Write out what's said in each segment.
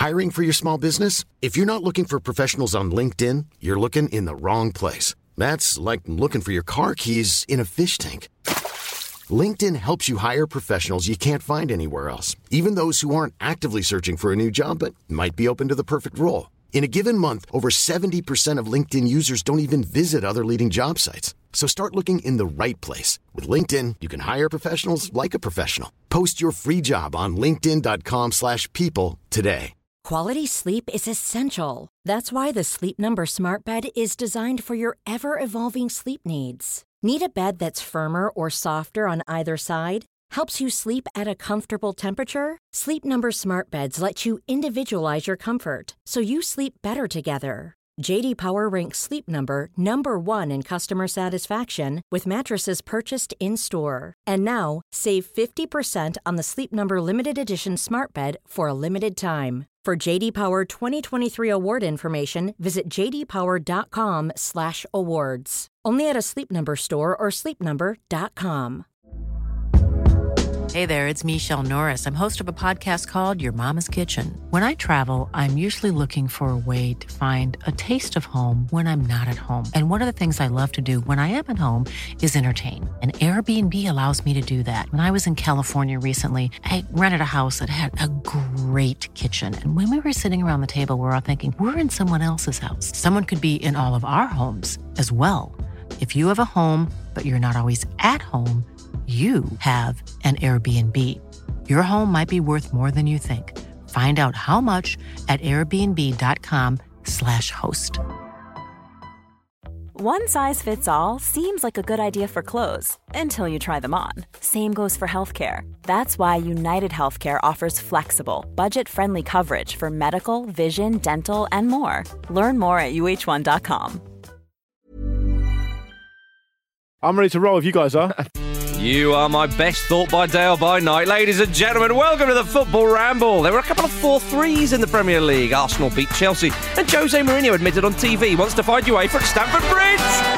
Hiring for your small business? If you're not looking for professionals on LinkedIn, you're looking in the wrong place. That's like looking for your car keys in a fish tank. LinkedIn helps you hire professionals you can't find anywhere else, even those who aren't actively searching for a new job but might be open to the perfect role. In a given month, over 70% of LinkedIn users don't even visit other leading job sites. So start looking in the right place. With LinkedIn, you can hire professionals like a professional. Post your free job on linkedin.com/people today. Quality sleep is essential. That's why the Sleep Number Smart Bed is designed for your ever-evolving sleep needs. Need a bed that's firmer or softer on either side? Helps you sleep at a comfortable temperature? Sleep Number Smart Beds let you individualize your comfort, so you sleep better together. J.D. Power ranks Sleep Number number 1 in customer satisfaction with mattresses purchased in-store. And now, save 50% on the Sleep Number Limited Edition Smart Bed for a limited time. For J.D. Power 2023 award information, visit jdpower.com/awards. Only at a Sleep Number store or sleepnumber.com. Hey there, it's Michelle Norris. I'm host of a podcast called Your Mama's Kitchen. When I travel, I'm usually looking for a way to find a taste of home when I'm not at home. And one of the things I love to do when I am at home is entertain. And Airbnb allows me to do that. When I was in California recently, I rented a house that had a great kitchen. And when we were sitting around the table, we were all thinking, we're in someone else's house. Someone could be in all of our homes as well. If you have a home, but you're not always at home, you have an Airbnb. Your home might be worth more than you think. Find out how much at airbnb.com/host. One size fits all seems like a good idea for clothes until you try them on. Same goes for healthcare. That's why United Healthcare offers flexible, budget-friendly coverage for medical, vision, dental, and more. Learn more at uh1.com. I'm ready to roll if you guys are. You are my best thought by day or by night. Ladies and gentlemen, welcome to the Football Ramble. There were a couple of 4-3s in the Premier League. Arsenal beat Chelsea, and Jose Mourinho admitted on TV he wants to find UEFA at Stamford Bridge.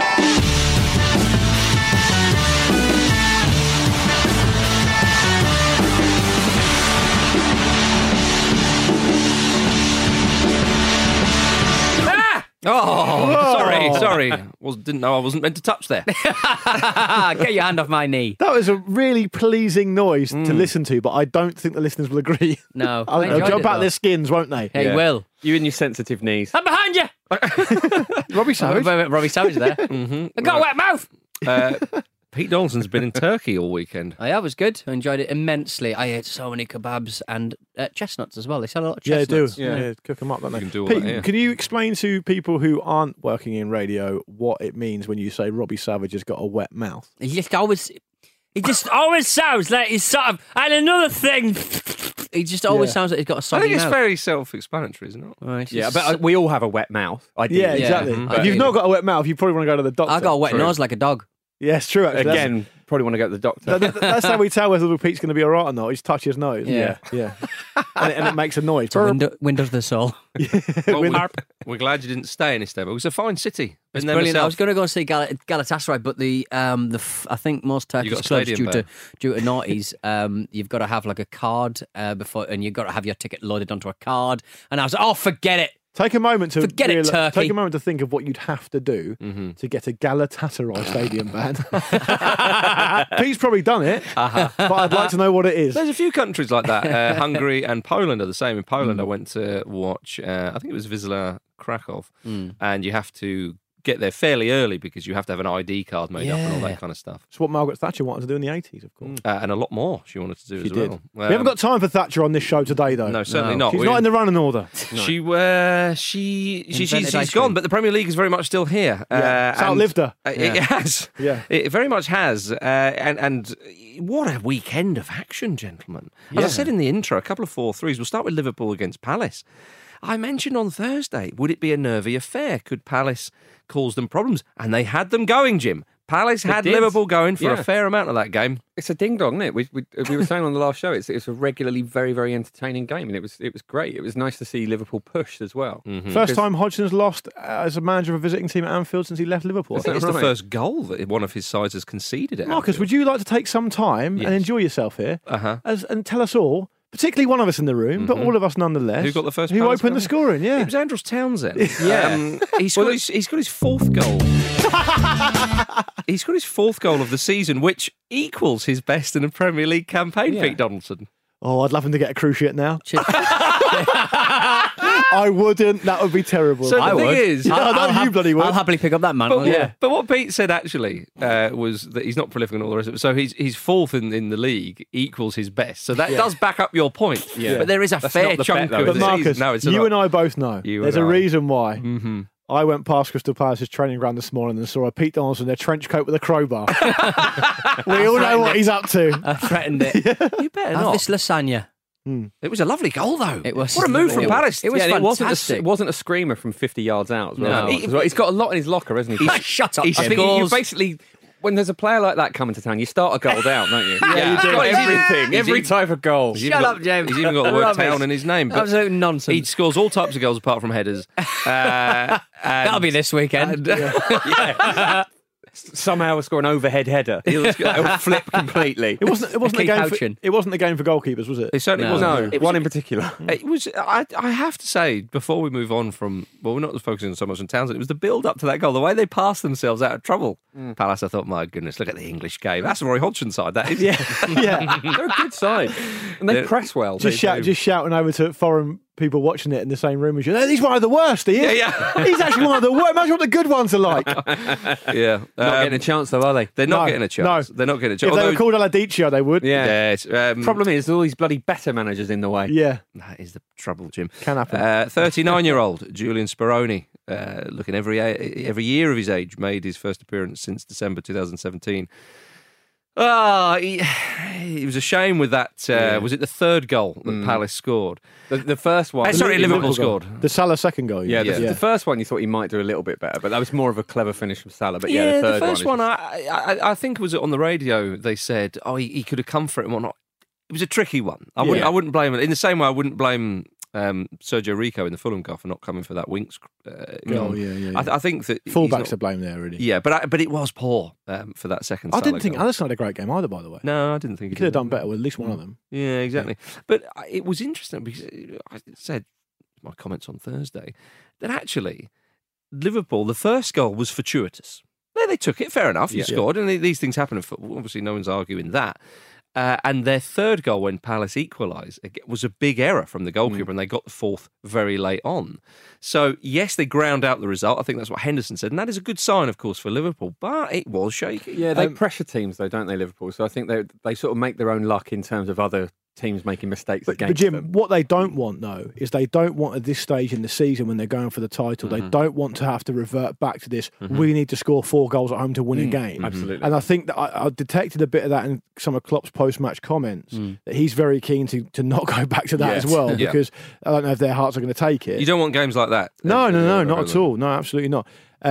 Oh, Sorry. Didn't know I wasn't meant to touch there. Get your hand off my knee. That was a really pleasing noise to listen to, but I don't think the listeners will agree. No. They'll jump out their skins, won't they? Hey, Will. You and your sensitive knees. I'm behind you. Robbie Savage. Robbie Savage there. I got a wet mouth. Pete Donaldson's been in Turkey all weekend. Yeah, it was good. I enjoyed it immensely. I ate so many kebabs and chestnuts as well. They sell a lot of chestnuts. Yeah, they do. Yeah, cook them up, don't they? You can do all Pete, that, yeah. Can you explain to people who aren't working in radio what it means when you say Robbie Savage has got a wet mouth? It just always sounds like he's sort of... And another thing... He just always sounds like he's got a soggy I think it's mouth. very self-explanatory, isn't it? Right, Yeah, but we all have a wet mouth. Ideally. Yeah, exactly. Mm-hmm. If you've not got a wet mouth, you probably want to go to the doctor. I got a wet nose like a dog. Yeah, it's true, actually. Again, probably want to go to the doctor. That's how we tell whether little Pete's going to be all right or not. He's touch his nose. Yeah. and it makes a noise. Wind of the soul. Well, we're glad you didn't stay in Istanbul. It was a fine city. It's brilliant. I was going to go and see Galatasaray, but I think most Turkish got a clubs stadium due to noughties, you've got to have like a card before, and you've got to have your ticket loaded onto a card. And I was like, oh, forget it. Take a moment to Turkey. Take a moment to think of what you'd have to do to get a Galatasaray stadium ban. Pete's probably done it, but I'd like to know what it is. There's a few countries like that. Hungary and Poland are the same. In Poland, I went to watch, I think it was Wisla Krakow, and you have to get there fairly early because you have to have an ID card made up and all that kind of stuff. It's what Margaret Thatcher wanted to do in the 80s, of course. And a lot more she wanted to do She as did. well. We haven't got time for Thatcher on this show today, though. No, certainly not. She's not in the running order. No. She's gone, but the Premier League is very much still here. It's outlived her. It has. Yeah. It very much has. And what a weekend of action, gentlemen. As I said in the intro, a couple of 4-3s. We'll start with Liverpool against Palace. I mentioned on Thursday, would it be a nervy affair? Could Palace cause them problems? And they had them going, Jim. Palace had Liverpool going for a fair amount of that game. It's a ding-dong, isn't it? We were saying on the last show, it's a regularly very, very entertaining game, and it was great. It was nice to see Liverpool pushed as well. Mm-hmm. First time Hodgson's lost as a manager of a visiting team at Anfield since he left Liverpool. It's the first goal that one of his sides has conceded at Marcus, Anfield. would you like to take some time and enjoy yourself here and tell us all, particularly one of us in the room, but all of us nonetheless. Who got the first Who Palace opened the goal? scoring, yeah. It was Andros Townsend. Yeah. He's got his fourth goal. He's got his fourth goal of the season, which equals his best in a Premier League campaign, Pete Donaldson. Oh, I'd love him to get a cruciate now. I wouldn't. That would be terrible. So the thing is, you bloody would. I'll happily pick up that mantle. But what Pete said actually was that he's not prolific and all the rest of it. So he's fourth in the league equals his best. So that does back up your point. Yeah. But there is a fair not the chunk bet, though, of But the Marcus, season. No, it's you not. and I both know there's a and I. reason why. Mm-hmm. I went past Crystal Palace's training ground this morning and saw a Pete Donaldson in their trench coat with a crowbar. We all know what he's up to. I threatened it. You better Have not. this lasagna. It was a lovely goal, though. It was. What a move from Palace. It was and fantastic. it wasn't a screamer from 50 yards out as well. No. He's got a lot in his locker, hasn't he? Shut up. I Jim. think you basically, when there's a player like that coming to town, you start a goal down, don't you? Yeah, you do. Got He's even- everything, he's every even- type of goal. He's even Shut got- up, James. He's even got the word Rubbish. town in his name. But Absolute nonsense. he scores all types of goals apart from headers. That'll be this weekend. Somehow score an overhead header. It'll flip completely. It wasn't a Keep game. ouching. It wasn't a game for goalkeepers, was it? It certainly No. wasn't. No, It was- one in particular. It was. I have to say, before we move on from, well, we're not focusing so much on Townsend. It was the build up to that goal, the way they passed themselves out of trouble. Palace. I thought, my goodness, look at the English game. That's the Roy Hodgson side. That is. Yeah. They're a good side. And they They're- press well. Just They do. shouting over to foreign people watching it in the same room as you. He's one of the worst. He is. Yeah. He's actually one of the worst. Imagine what the good ones are like. Yeah. Not getting a chance though, are they? They're not No, getting a chance. no. They're not getting a If chance. they were called Aladicio, they would. Yeah. Yes. Problem is, there's all these bloody better managers in the way. Yeah. That is the trouble, Jim. Can happen. 39-year-old Julian Speroni, looking every year of his age, made his first appearance since December 2017. It was a shame with that. Was it the third goal that Palace scored? The first one. Sorry, Liverpool goal. scored. The Salah second goal. Yeah, Yeah. the first one you thought he might do a little bit better, but that was more of a clever finish from Salah. But yeah, the third first one, is I think was on the radio. They said, he could have come for it and whatnot. It was a tricky one. I wouldn't blame it. In the same way, I wouldn't blame Sergio Rico in the Fulham goal for not coming for that Winks goal. yeah. I think that he's Fullbacks not- to blame there, really. Yeah, but it was poor for that second. I didn't Salah think goal. Alisson had a great game either, by the way. No, I didn't think He could have done better with at least one of them. Yeah, exactly. But it was interesting because I said my comments on Thursday that actually Liverpool, the first goal was fortuitous. They took it, fair enough. You Yeah. scored, and these things happen in football. Obviously, no one's arguing that. And their third goal, when Palace equalised, was a big error from the goalkeeper, and they got the fourth very late on. So, yes, they ground out the result. I think that's what Henderson said, and that is a good sign, of course, for Liverpool. But it was shaky. Yeah, they pressure teams though, don't they, Liverpool? So I think they sort of make their own luck in terms of other teams making mistakes But against Jim, them. what they don't want, though, is they don't want at this stage in the season when they're going for the title, they don't want to have to revert back to this, we need to score 4 goals at home to win a game. Absolutely. And I think that I detected a bit of that in some of Klopp's post-match comments, that he's very keen to not go back to that Yes. as well, Yeah. because I don't know if their hearts are going to take it. You don't want games like that. No, not at all. No, absolutely not.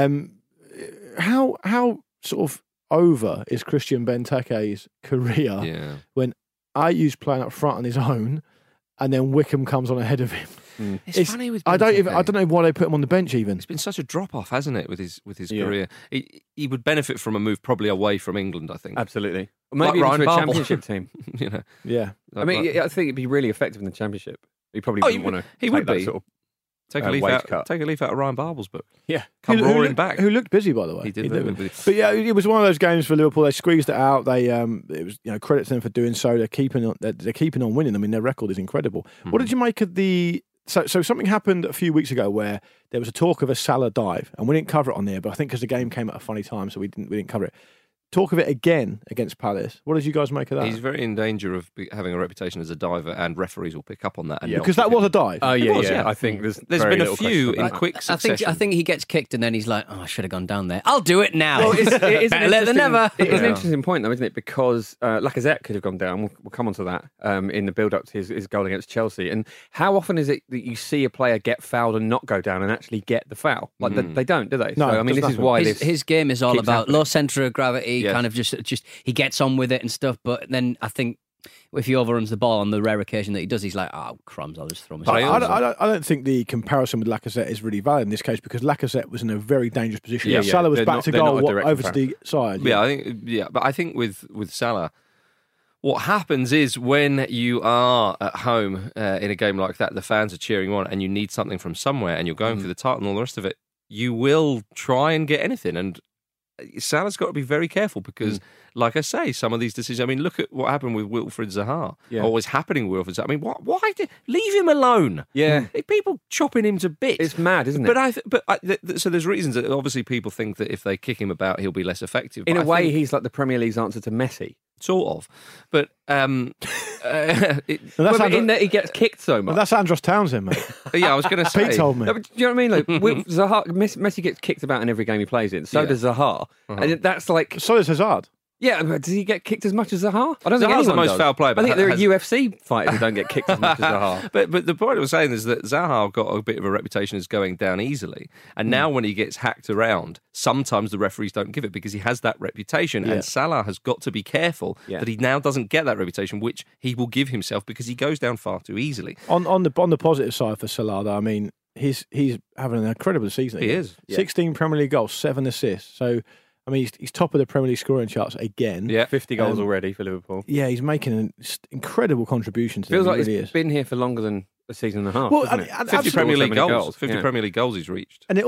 How sort of over is Christian Benteke's career Yeah. when Ayu's playing up front on his own, and then Wickham comes on ahead of him? It's funny with I don't Benteke. know why they put him on the bench even. It's been such a drop off, hasn't it, with his Yeah. career? He would benefit from a move probably away from England, I think. Absolutely. Or Like maybe even Ryan to a Babel. championship team. You know, Yeah, I mean, I think it'd be really effective in the championship. He probably wouldn't want to. he would that be. sort of. take wage cut. a leaf out of Ryan Babel's book. Yeah. Come Who roaring looked- back. Who looked busy, by the way. He did look busy. But yeah, it was one of those games for Liverpool. They squeezed it out. They it was credit to them for doing so. They're keeping on winning. I mean, their record is incredible. What did you make of the? So something happened a few weeks ago where there was a talk of a Salah dive, and we didn't cover it on there. But I think because the game came at a funny time, so we didn't cover it. Talk of it again against Palace. What did you guys make of that? He's very in danger of having a reputation as a diver, and referees will pick up on that. And Yeah, not Because that pick was it. a dive. Oh yeah, was, yeah. yeah. I think there's There's very been a little few question in about quick succession. I think he gets kicked and then he's like, I should have gone down there. I'll do it now. Well, it is Better late than never. It is an Yeah. interesting point, though, isn't it? Because Lacazette could have gone down. We'll come on to that in the build-up to his goal against Chelsea. And how often is it that you see a player get fouled and not go down and actually get the foul? Like they don't, do they? No, so, I mean, does this is nothing. why His game is all keeps about happening. low centre of gravity, Yes. kind of just he gets on with it and stuff. But then I think if he overruns the ball on the rare occasion that he does, he's like, oh, crumbs, I'll just throw But myself. I don't think the comparison with Lacazette is really valid in this case because Lacazette was in a very dangerous position. Yeah, Salah was they're back not- to they're goal, not a direct over to the side. Yeah, but I think with Salah, What happens is when you are at home in a game like that, the fans are cheering on and you need something from somewhere and you're going for the title and all the rest of it, you will try and get anything. And Salah's got to be very careful because, like I say, some of these decisions, I mean, look at what happened with Wilfried Zaha. Yeah. Or what was happening with Wilfried Zaha. I mean, why leave him alone? Yeah. People chopping him to bits. It's mad, isn't it? So there's reasons that obviously people think that if they kick him about, he'll be less effective. In But a way, he's like the Premier League's answer to Messi. Sort of. But And that's In that he gets kicked so much. Well, that's Andros Townsend, mate. yeah, I was going to say. Pete told me. No, but do you know what I mean? Like Zaha, Messi gets kicked about in every game he plays in. So Yeah. does Zaha, and that's like, So is Hazard. yeah. But does he get kicked as much as Zaha? I don't think Zaha's the anyone most does. foul player, I but think there are has- UFC fighters who don't get kicked as much as Zaha. But the point I was saying is that Zaha got a bit of a reputation as going down easily, and now when he gets hacked around, sometimes the referees don't give it because he has that reputation. Yeah. And Salah has got to be careful that he now doesn't get that reputation, which he will give himself because he goes down far too easily. On the positive side for Salah, though, I mean, he's having an incredible season. He is. 16 Premier League goals, 7 assists. So, I mean, he's top of the Premier League scoring charts again. Yeah, 50 goals already for Liverpool. Yeah, he's making an incredible contribution to Feels them. like He really he's is. been here for longer than a season and a half. Well, doesn't and- it? and 50 absolutely. Premier League So many goals. 50 Yeah. Premier League goals he's reached. And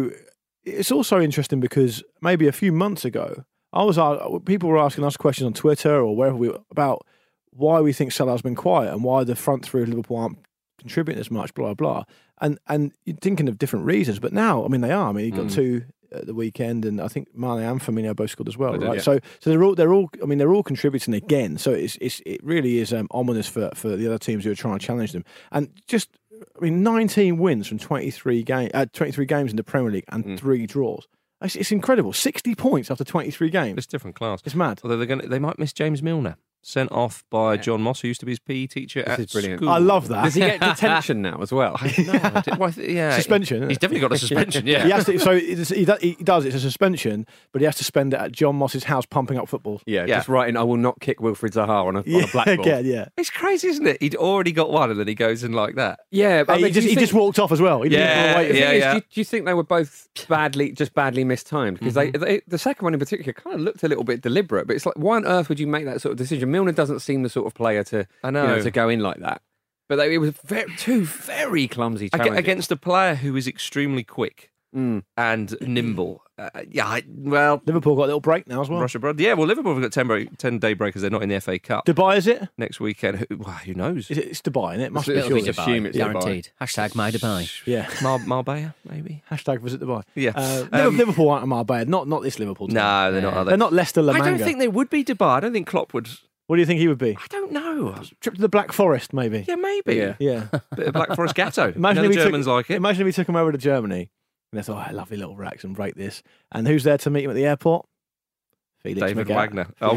it's also interesting because maybe a few months ago, people were asking us questions on Twitter or wherever about why we think Salah's been quiet and why the front three of Liverpool aren't contributing as much, blah, blah. And you're thinking of different reasons, but now, I mean, they are. I mean, he got 2 at the weekend, and I think Mane and Firmino both scored as well, They did, right? yeah. So they're all contributing again. So it really is ominous for the other teams who are trying to challenge them. And just, I mean, 19 wins from 23 games in the Premier League and 3 draws. It's incredible. 60 points after 23 games. It's different class. It's mad. Although they might miss James Milner, sent off by John Moss, who used to be his PE teacher at is brilliant. school. I love that. Does he get detention now as well? Yeah, Suspension, isn't He's it? definitely got a suspension. Yeah, He has to, so he does. It's a suspension, but he has to spend it at John Moss's house pumping up football. Yeah, Yeah. just writing, I will not kick Wilfried Zaha on a blackboard. again, yeah. It's crazy, isn't it? He'd already got one, and then he goes in like that. Yeah, but I mean, He just walked off as well. He didn't Yeah, even wait. yeah, yeah. Do you think they were both badly mistimed? Because the second one in particular kind of looked a little bit deliberate, but it's like, why on earth would you make that sort of decision? Milner doesn't seem the sort of player to, I know. to go in like that. But it was two very clumsy challenges. Against a player who is extremely quick and nimble. Liverpool got a little break now as well. Russia Broad. Yeah, well, Liverpool have got 10-day break because they're not in the FA Cup Dubai, is it? next weekend. Who knows? It's Dubai, isn't it? Must be It'll sure. be assume it's Guaranteed. Hashtag my Dubai. Yeah. Marbella, maybe? Hashtag visit Dubai. Yeah. Liverpool aren't a Marbella. Not this Liverpool team. No, they're not, are they? They're not Leicester La I Manga. don't think they would be Dubai. I don't think Klopp would. What do you think he would be? I don't know. Trip to the Black Forest, maybe. Yeah, maybe. Yeah. Yeah. Bit of Black Forest Gatto. Imagine the if he Germans took, like it. Imagine if we took him over to Germany and they thought, lovely little racks and break this. And who's there to meet him at the airport? Felix David Magath. Wagner. Oh,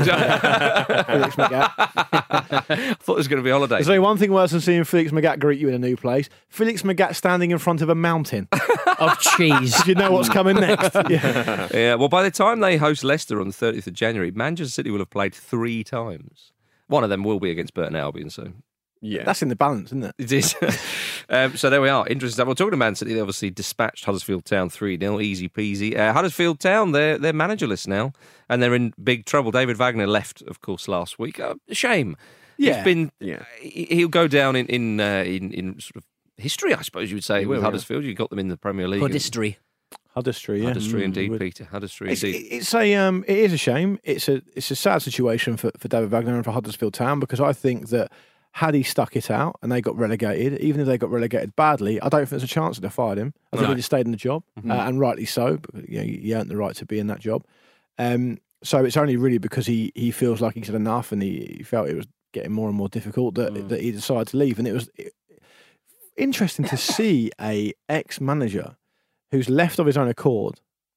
Felix Magath. I thought it was going to be holiday. There's only one thing worse than seeing Felix Magath greet you in a new place. Felix Magath standing in front of a mountain. Of cheese. You know what's coming next. Yeah. Yeah, well, by the time they host Leicester on the 30th of January, Manchester City will have played 3 times. One of them will be against Burton Albion, so Yeah. That's in the balance, isn't it? it is. So there we are. Interesting stuff. Well, talking to Man City, they obviously dispatched Huddersfield Town 3-0, easy peasy. Huddersfield Town, they're managerless now, and they're in big trouble. David Wagner left, of course, last week. A shame. Yeah. He's been. Yeah. He'll go down in sort of history, I suppose you would say, with Huddersfield. You got them in the Premier League. History. Huddersfield, yeah. Huddersfield, indeed, Would- Peter. Huddersfield, It indeed. is a shame. It's a sad situation for David Wagner and for Huddersfield Town, because I think that had he stuck it out and they got relegated, even if they got relegated badly, I don't think there's a chance that they fired him. I think he'd have stayed in the job, and rightly so. Because, he earned the right to be in that job. So it's only really because he feels like he's had enough, and he felt it was getting more and more difficult that he decided to leave. And it was interesting to see a ex-manager who's left of his own accord,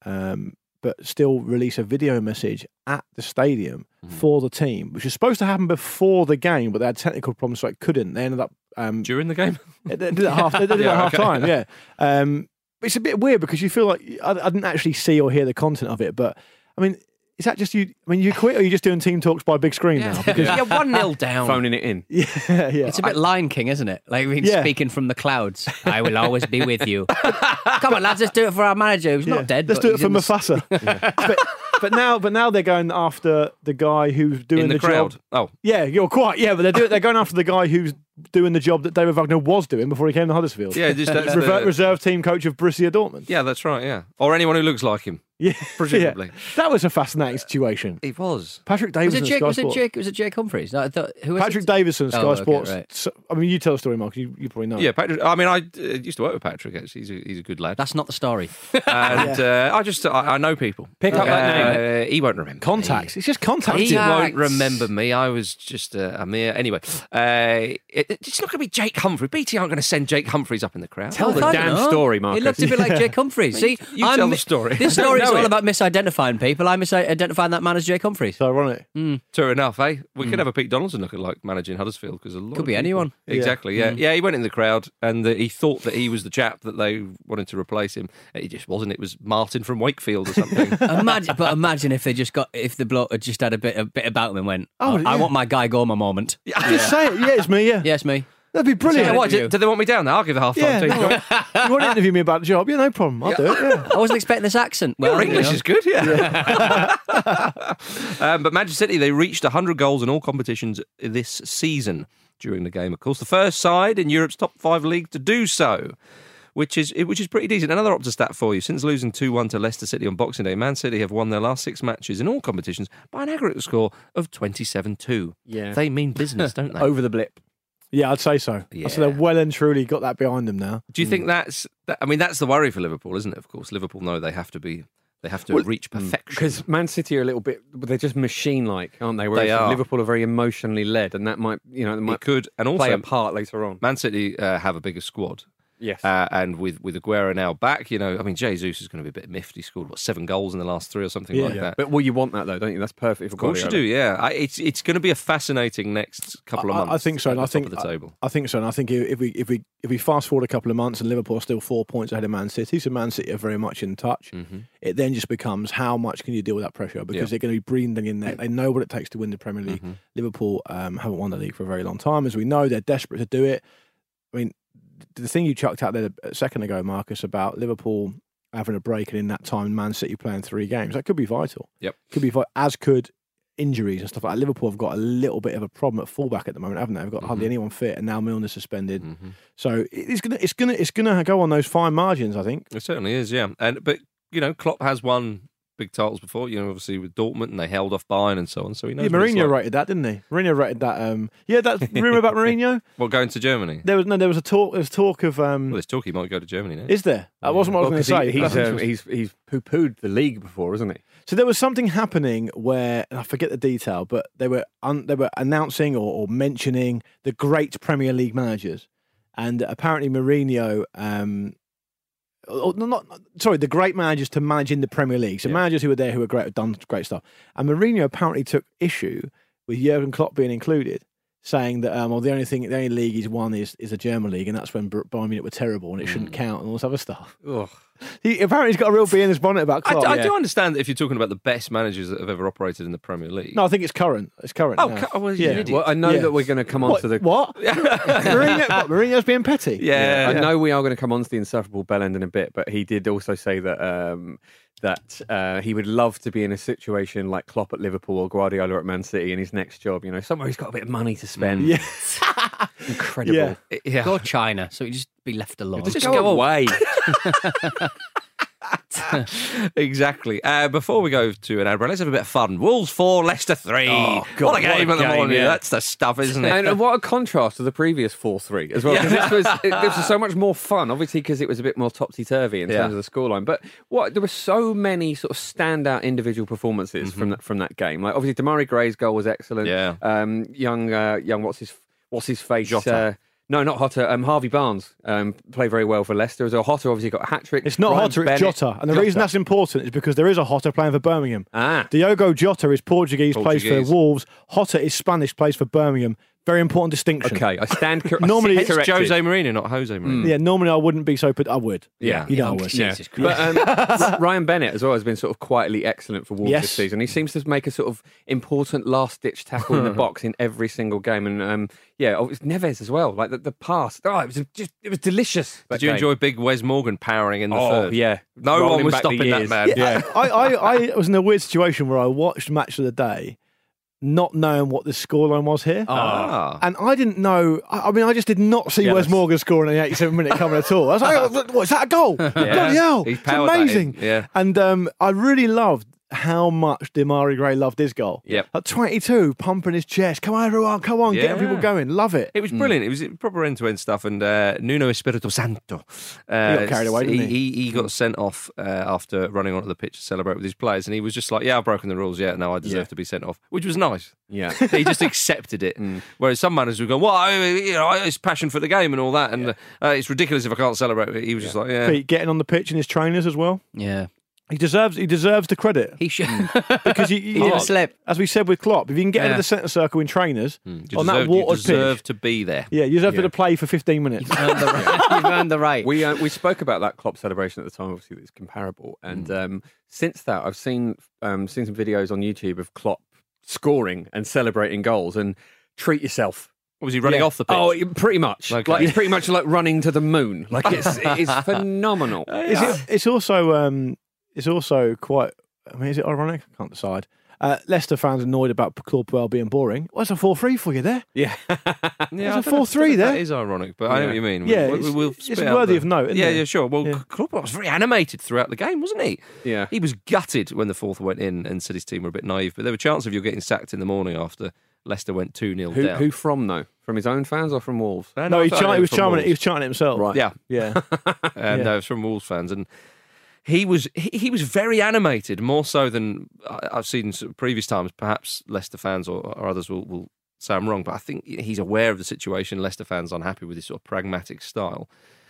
but still release a video message at the stadium for the team, which was supposed to happen before the game, but they had technical problems, so it couldn't. They ended up During the game? they did it at half time. Yeah, it's a bit weird because you feel like I didn't actually see or hear the content of it, but I mean. Is that just you? I mean, you quit, or are you just doing team talks by big screen now? Because, You're 1-0 down. Phoning it in. yeah. It's a bit Lion King, isn't it? Like we've been Yeah. speaking from the clouds. I will always be with you. Come on, lads, let's do it for our manager who's not dead. Let's but do it he's for in the- Mufasa. But but now they're going after the guy who's doing in the crowd. job. Oh, Yeah, you're quite. Yeah, but they're going after the guy who's doing the job that David Wagner was doing before he came to Huddersfield. yeah, just that's the- Reserve team coach of Borussia Dortmund. yeah, that's right. Yeah, or anyone who looks like him. Yeah, Presumably. Yeah. That was a fascinating situation. It was. Patrick Was Davison, it Sky Sports. Was it Jake Humphries? No, I thought, who was Patrick it? Davison, Sky Oh, okay, Sports. right. So, I mean, you tell the story, Mark. You probably know. Yeah, Patrick. I mean, I used to work with Patrick. Actually, he's a good lad. That's not the story. And I know people. Pick up that name. He won't remember. Contacts. It's just contacts. He Contacts. won't remember me. I was just a mere. Anyway, it's not going to be Jake Humphries. BT aren't going to send Jake Humphries up in the crowd. Tell the I damn don't know. story, Marcus. He looked a bit like Jake Humphries. See, You tell the story. This I don't story is know all it. about misidentifying people. I misidentifying that man as Jake Humphries. So ironic. True enough, eh? We could have a Pete Donaldson looking like managing Huddersfield because a lot Could of be people- anyone. Exactly. Yeah. He went in the crowd and he thought that he was the chap that they wanted to replace him. He just wasn't. It was Martin from Wakefield or something. Imagine if if the bloke had just had a bit about him and went, Oh, I yeah. want my Guy Gorman moment. Just say it. Yeah, it's me. Yeah, Yes, me. that'd be brilliant. Yeah, what, do they want me down there? I'll give the half-time Yeah, team. no, you want to interview me about the job? Yeah, no problem. I'll do it. Yeah. I wasn't expecting this accent. Well, Your you English know. is good, yeah. But Manchester City, they reached 100 goals in all competitions this season during the game. Of course, the first side in Europe's top 5 league to do so, which is pretty decent. Another Opta stat for you. Since losing 2-1 to Leicester City on Boxing Day, Man City have won their last 6 matches in all competitions by an aggregate score of 27-2. Yeah. They mean business, don't they? Over the blip. Yeah, I'd say so. Yeah. I'd say they've well and truly got that behind them now. Do you think that's the worry for Liverpool, isn't it? Of course, Liverpool know they have to reach perfection. Because Man City are a little bit, they're just machine-like, aren't they? Whereas They are. Liverpool are very emotionally led, and that might, it could, and play a also part later on. Man City have a bigger squad. Yes. And with Aguero now back, Jesus is going to be a bit miffed. He scored 7 goals in the last 3 or something like that. But you want that though, don't you? That's perfect for Of course you do, yeah. It's going to be a fascinating next couple of months. I think so, and at I the think top of the table. I think so, and I think if we fast forward a couple of months and Liverpool are still 4 points ahead of Man City, so Man City are very much in touch. Mm-hmm. It then just becomes how much can you deal with that pressure because they're going to be breathing in there. They know what it takes to win the Premier League. Mm-hmm. Liverpool haven't won the league for a very long time, as we know. They're desperate to do it. I mean, the thing you chucked out there a second ago, Marcus, about Liverpool having a break and in that time Man City playing 3 games, that could be vital. Yep. Could be vital, as could injuries and stuff like that. Liverpool have got a little bit of a problem at fullback at the moment, haven't they? They've got hardly anyone fit, and now Milner's suspended. Mm-hmm. So it's gonna go on those fine margins, I think. It certainly is, yeah. But Klopp has won big titles before, obviously with Dortmund, and they held off Bayern and so on. So he knows. Yeah, what it's Mourinho like. rated that, didn't he? Mourinho rated that. That rumour about Mourinho. What, going to Germany? There was a talk. There's talk of. Well, there's talk he might go to Germany now. Is there? That wasn't what I was going to say. That's interesting. He's poo-pooed the league before, isn't he? So there was something happening where, and I forget the detail, but they were announcing or mentioning the great Premier League managers, and apparently Mourinho, the great managers to manage in the Premier League. So managers who were there who were great, have done great stuff. And Mourinho apparently took issue with Jurgen Klopp being included, saying that the only league he's won is a German league, and that's when Bayern Munich were terrible and it shouldn't count and all this other stuff. Ugh. Apparently he's got a real bee in his bonnet about Klopp. I do understand that if you're talking about the best managers that have ever operated in the Premier League. No, I think it's current. It's current. Oh, now. well, you're an idiot. Well, I know that we're going to come on to the. What? Mourinho's being petty. Yeah. I know we are going to come on to the insufferable Bellend in a bit, but he did also say that he would love to be in a situation like Klopp at Liverpool or Guardiola at Man City in his next job. Somewhere he's got a bit of money to spend. Yeah. Incredible. Yeah. Go China, so he just be left alone. Just go away. Exactly. Before we go to an ad break, let's have a bit of fun. Wolves 4, Leicester 3. Oh, God, what a game in the morning. yeah. That's the stuff, isn't it? And what a contrast to the previous 4-3 as well. Because this was so much more fun, obviously, because it was a bit more topsy-turvy in terms of the scoreline. But there were so many sort of standout individual performances from that game. Like obviously, Damari Gray's goal was excellent. Yeah. Young what's his face? Jota. No, not Hotter. Harvey Barnes played very well for Leicester. So Hotter obviously got a hat-trick. It's not Ryan Hotter, it's Bennett. Jota. And the reason that's important is because there is a Hotter playing for Birmingham. Ah. Diogo Jota is Portuguese, plays for Wolves. Hotter is Spanish, plays for Birmingham. Very important distinction. Okay, I stand Normally- It's corrected. Jose Mourinho, not Jose Mourinho. Yeah, normally I wouldn't be so. But I would. Yeah. You know I would. Yeah. Jesus Christ. But Ryan Bennett as well has been sort of quietly excellent for Wolves Yes. this season. He seems to make a sort of important last-ditch tackle in the box in every single game. And it's Neves as well. Like the pass. Oh, it was delicious. Did you enjoy big Wes Morgan powering in the third? Yeah. No Rolling one was back the stopping that years. man. Yeah. I was in a weird situation where I watched Match of the Day, not knowing what the scoreline was here. Ah. And I didn't know. I mean, I just did not see Wes Morgan scoring in the 87-minute coming at all. I was like, "What is that a goal? Bloody hell! He's It's powered that in. amazing!" Yeah. And I really loved how much Demarai Gray loved his goal. Yep. At 22, pumping his chest. Come on, everyone! Come on, getting people going. Love it. It was brilliant. It was proper end-to-end stuff. And Nuno Espirito Santo, got carried away, didn't he got sent off after running onto the pitch to celebrate with his players, and he was just like, "Yeah, I've broken the rules. Yeah, no, I deserve to be sent off," which was nice. Yeah. He just accepted it. Whereas some managers would go, "Well, it's passion for the game and all that, and it's ridiculous if I can't celebrate." He was just like, "Yeah." Pete getting on the pitch and his trainers as well. Yeah. He deserves the credit He should. because He didn't slip. As we said with Klopp, if you can get into the centre circle in trainers on that watered you deserve pitch, to be there. yeah, you deserve to play for 15 minutes. You've earned the right. We spoke about that Klopp celebration at the time. Obviously, it's comparable. And since that, I've seen some videos on YouTube of Klopp scoring and celebrating goals. And treat yourself. Was he running off the pitch? Oh, pretty much. Okay. Like he's pretty much like running to the moon. Like it is phenomenal. It's also quite. I mean, is it ironic? I can't decide. Leicester fans annoyed about Claude Puel being boring. Well, it's a 4-3 for you there. Yeah. Yeah, It's a 4-3 there. That is ironic, but I know what you mean. Yeah, We'll it's spit out worthy of note, isn't yeah, it? yeah, sure. Well, Yeah. Klopp was very animated throughout the game, wasn't he? Yeah. He was gutted when the fourth went in and said his team were a bit naive, but there were chances of you getting sacked in the morning after Leicester went 2-0 down. Who from though? From his own fans or from Wolves? No, he was charming it himself. Right. Yeah, Yeah. and no, it's from Wolves fans, and he was very animated, more so than I've seen previous times. Perhaps Leicester fans or others will say I'm wrong, but I think he's aware of the situation. Leicester fans unhappy with his sort of pragmatic style.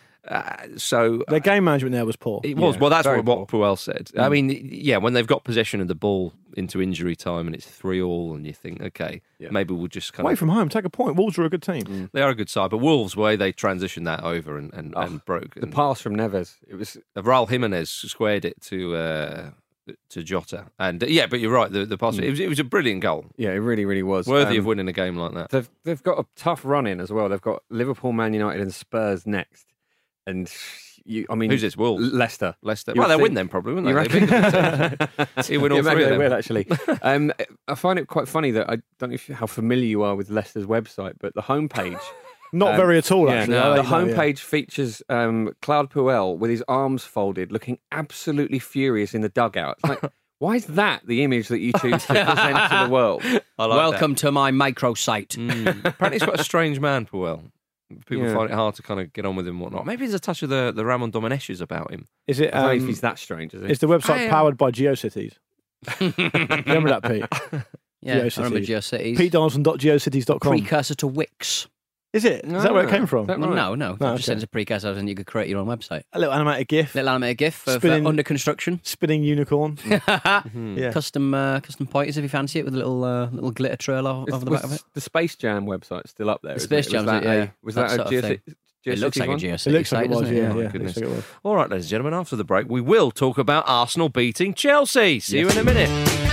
So Their game management there was poor. it was. Yeah, Well, that's very what Puel said. I mean, yeah, when they've got possession of the ball into injury time and it's 3-3, and you think, okay, maybe we'll just kind Away of. from home, take a point. Wolves are a good team. They are a good side, but Wolves, way they transitioned that over and broke. The pass from Neves. It was Raul Jimenez squared it to Jota, and but you're right. The pass it was a brilliant goal, it really, really was worthy of winning a game like that. They've got a tough run in as well. They've got Liverpool, Man United, and Spurs next. And Who's this? Wolves, Leicester. Leicester. You Well, they'll think- win then probably, won't they? You They've been a good team. He'll win all Maybe three of they them. will actually. I find it quite funny that I don't know how familiar you are with Leicester's website, but the homepage. Not very at all, Yeah, actually. the homepage features Claude Puel with his arms folded, looking absolutely furious in the dugout. It's like, why is that the image that you choose to present to the world? I like Welcome to my microsite. Apparently, he's quite a strange man, Puel. People Yeah. find it hard to kind of get on with him and whatnot. Maybe there's a touch of the Ramon Domenech's about him. Is it? I don't know if he's that strange, is he? Is the website powered by GeoCities? Remember that, Pete? Yeah, I remember GeoCities. GeoCities. PeteDonaldson.geocities.com. Precursor to Wix. Is it? Is that where it came from? Is that Well, right? no. Oh, Just sends a precursor and you could create your own website. A little animated GIF. Little animated GIF of Spinning- under construction. Spinning unicorn. Yeah. Custom pointers if you fancy it with a little glitter trail over the back of it. The Space Jam website still up there? The isn't Space it? Jam's Was that it, yeah. Was That that a sort of thing. It looks like a one? GeoCities It looks like site, it was, doesn't yeah. it? Yeah, goodness. looks like it was. All right, ladies and gentlemen, after the break, we will talk about Arsenal beating Chelsea. See you in a minute.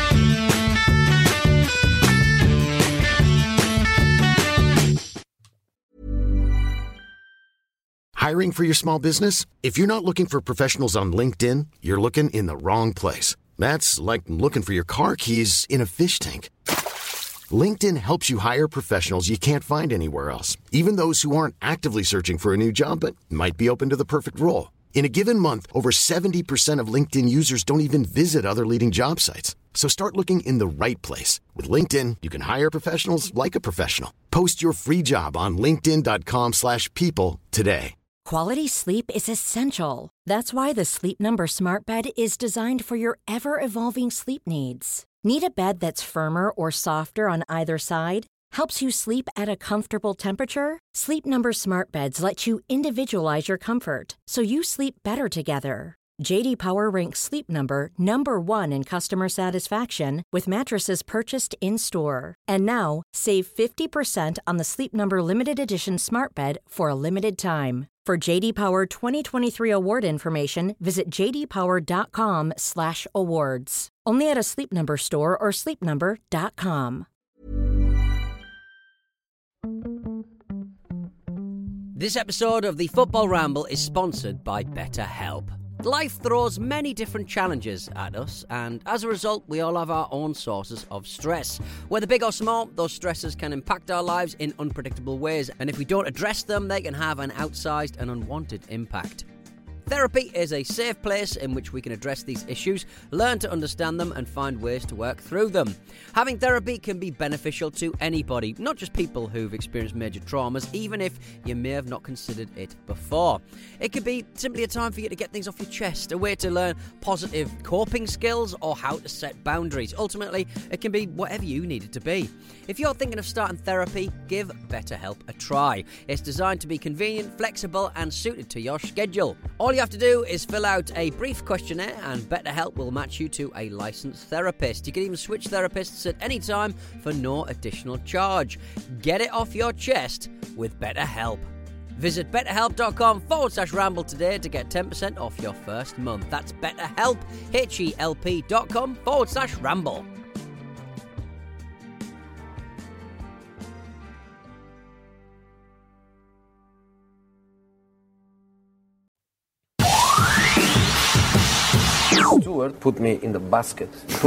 Hiring for your small business? If you're not looking for professionals on LinkedIn, you're looking in the wrong place. That's like looking for your car keys in a fish tank. LinkedIn helps you hire professionals you can't find anywhere else, even those who aren't actively searching for a new job but might be open to the perfect role. In a given month, over 70% of LinkedIn users don't even visit other leading job sites. So start looking in the right place. With LinkedIn, you can hire professionals like a professional. Post your free job on linkedin.com/people today. Quality sleep is essential. That's why the Sleep Number Smart Bed is designed for your ever-evolving sleep needs. Need a bed that's firmer or softer on either side? Helps you sleep at a comfortable temperature? Sleep Number Smart Beds let you individualize your comfort so you sleep better together. JD Power ranks Sleep Number number 1 in customer satisfaction with mattresses purchased in-store. And now, save 50% on the Sleep Number Limited Edition Smart Bed for a limited time. For JD Power 2023 award information, visit jdpower.com/awards. Only at a Sleep Number store or sleepnumber.com. This episode of the Football Ramble is sponsored by BetterHelp. Life throws many different challenges at us, and as a result, we all have our own sources of stress. Whether big or small, those stresses can impact our lives in unpredictable ways, and if we don't address them, they can have an outsized and unwanted impact. Therapy is a safe place in which we can address these issues, learn to understand them, and find ways to work through them. Having therapy can be beneficial to anybody, not just people who've experienced major traumas, even if you may have not considered it before. It could be simply a time for you to get things off your chest, a way to learn positive coping skills, or how to set boundaries. Ultimately, it can be whatever you need it to be. If you're thinking of starting therapy, give BetterHelp a try. It's designed to be convenient, flexible, and suited to your schedule. All you have to do is fill out a brief questionnaire, and BetterHelp will match you to a licensed therapist. You can even switch therapists at any time for no additional charge. Get it off your chest with BetterHelp. Visit betterhelp.com/ramble today to get 10% off your first month. That's BetterHelp, HELP.com/ramble. Stuart put me in the basket.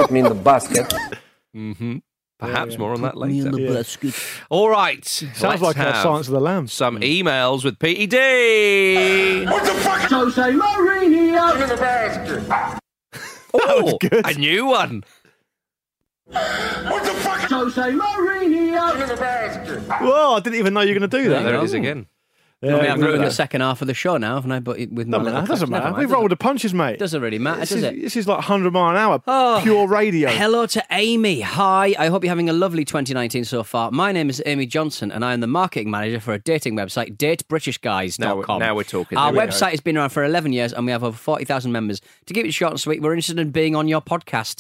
Perhaps more on that later. Basket. All right. Sounds like have Silence of the Lambs. some emails with Petey D. What the fuck? Jose Mourinho in the basket. Oh, was good. a new one. What the fuck? Jose Mourinho in the basket. Whoa, I didn't even know you were going to do that. There it is again. I mean, I've ruined yeah. the second half of the show now, haven't I? But with my No, little it doesn't never matter. mind, We've rolled the punches, mate. Doesn't really matter, does it? This is like 100 mile an hour, Oh, pure radio. Hello to Amy. Hi, I hope you're having a lovely 2019 so far. My name is Amy Johnson, and I am the marketing manager for a dating website, datebritishguys.com. Now we're talking. Our Here we go. website has been around for 11 years, and we have over 40,000 members. To keep it short and sweet, we're interested in being on your podcast.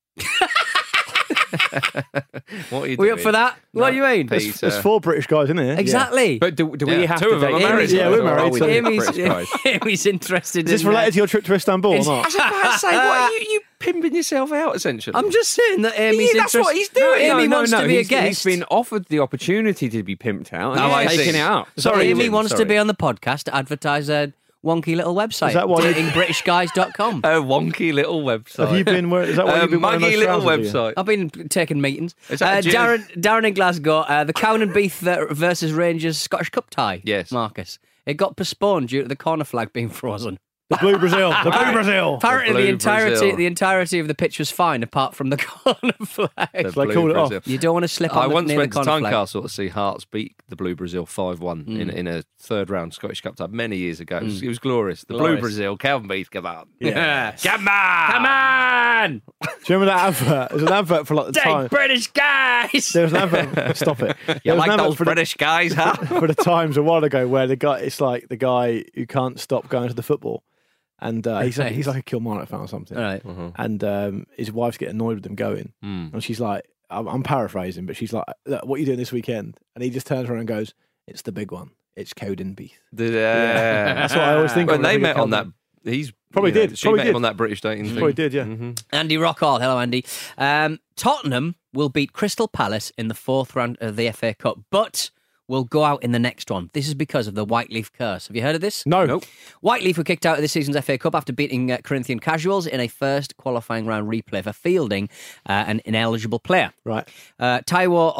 What are you We doing? up for that? What do you mean? Peter. There's 4 British guys, isn't it? Exactly. But do we Yeah, have two to of them date are married. Amy? Yeah, we're Or are married, we so- the Amy's, British guys? Amy's interested Is this in related to your trip to Istanbul or Is- not? I was about to say, what are you pimping yourself out, essentially? I'm just saying that Amy's Yeah, that's interested. what he's doing. Amy wants to be a He's guest. been offered the opportunity to be pimped out, and Oh, I he's taking see. it up. Sorry, Amy Lynn, wants to sorry. be on the podcast to advertise a wonky little website. Is that why you- datingbritishguys.com. A wonky little website. Have you been? Is that why you've been wearing muggy those little trousers, have you? website. I've been taking meetings. Is that a Darren in Glasgow, the Cowan and Beath versus Rangers Scottish Cup tie. Yes. Marcus. It got postponed due to the corner flag being frozen. The Blue Brazil. The Blue Brazil. Apparently, Blue Brazil. the entirety of the pitch was fine, apart from the corner flag. The They Blue called it off. Brazil. You don't want to slip I on once near went the to corner flag. Tynecastle to see Hearts beat the Blue Brazil 5-1 in a third round Scottish Cup tie many years ago. It was glorious. The Glorious. Blue Brazil, Calvin Beath, come on. Yeah. Come on! Come on! Do you remember that advert? There's an advert for like the time. British guys! There was an advert. Stop it. You There was like an advert those for the- British guys, huh? for the Times a while ago where the guy, it's like the guy who can't stop going to the football, and he's like a Kilmarnock fan or something, All right. and his wife's getting annoyed with him going, and she's like, I'm paraphrasing, but she's like, "Look, what are you doing this weekend?" And he just turns around and goes, "It's the big one. It's Coden Beath." That's what I always think When of when I they think met of on that, Calvin. he's Probably you know, did. She Probably met did. him on that British dating thing. Probably did, yeah. Andy Rockall. Hello, Andy. Tottenham will beat Crystal Palace in the 4th round of the FA Cup, but will go out in the next one. This is because of the Whiteleaf curse. Have you heard of this? No. Nope. Whiteleaf were kicked out of this season's FA Cup after beating Corinthian Casuals in a first qualifying round replay for fielding an ineligible player. Right. Taiwo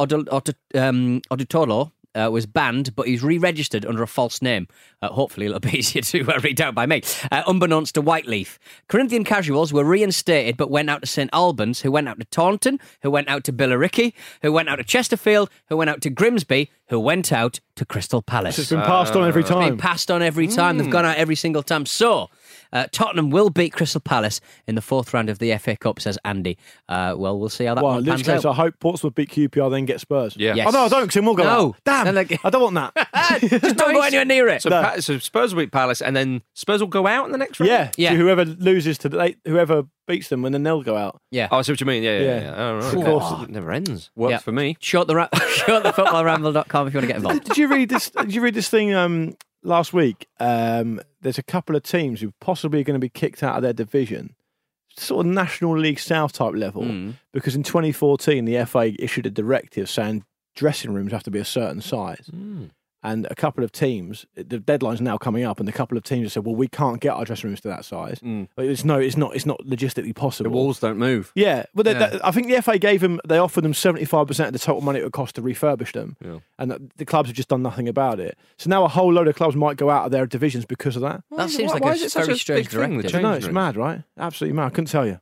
Odutolo was banned, but he's re-registered under a false name. Hopefully it'll be easier to read out by me. Unbeknownst to Whiteleaf. Corinthian Casuals were reinstated, but went out to St Albans, who went out to Taunton, who went out to Billericay, who went out to Chesterfield, who went out to Grimsby, who went out to Crystal Palace. It's been passed on every It's time. been passed on every time. They've gone out every single time. So, Tottenham will beat Crystal Palace in the 4th round of the FA Cup, says Andy. Well, we'll see how that Well, one in which pans case, out. I hope Portsmouth beat QPR, then get Spurs. Yeah. Yes. Oh, no, I don't, because then we'll go No. out. Damn, Then they- I don't want that. Just don't go anywhere near it. So Spurs will beat Palace, and then Spurs will go out in the next round? Yeah, Yeah. So whoever loses whoever beats them, and then they'll go out. Yeah. Oh, I see what you mean. Yeah. Yeah. Oh, right. Of course. It never ends. Works Yeah. for me. Short the footballramble.com if you want to get involved. Did you read this? Did you read this thing last week? There's a couple of teams who possibly are going to be kicked out of their division, sort of National League South type level, because in 2014 the FA issued a directive saying dressing rooms have to be a certain size. And a couple of teams, the deadline's now coming up, and a couple of teams have said, "Well, we can't get our dressing rooms to that size. It's not logistically possible. The walls don't move. Yeah, but I think the FA they offered them 75% of the total money it would cost to refurbish them, and the clubs have just done nothing about it. So now a whole load of clubs might go out of their divisions because of that. That seems like why a is it such very a strange big thing, the directive. change No, it's rooms? mad, right? Absolutely mad. I couldn't tell you.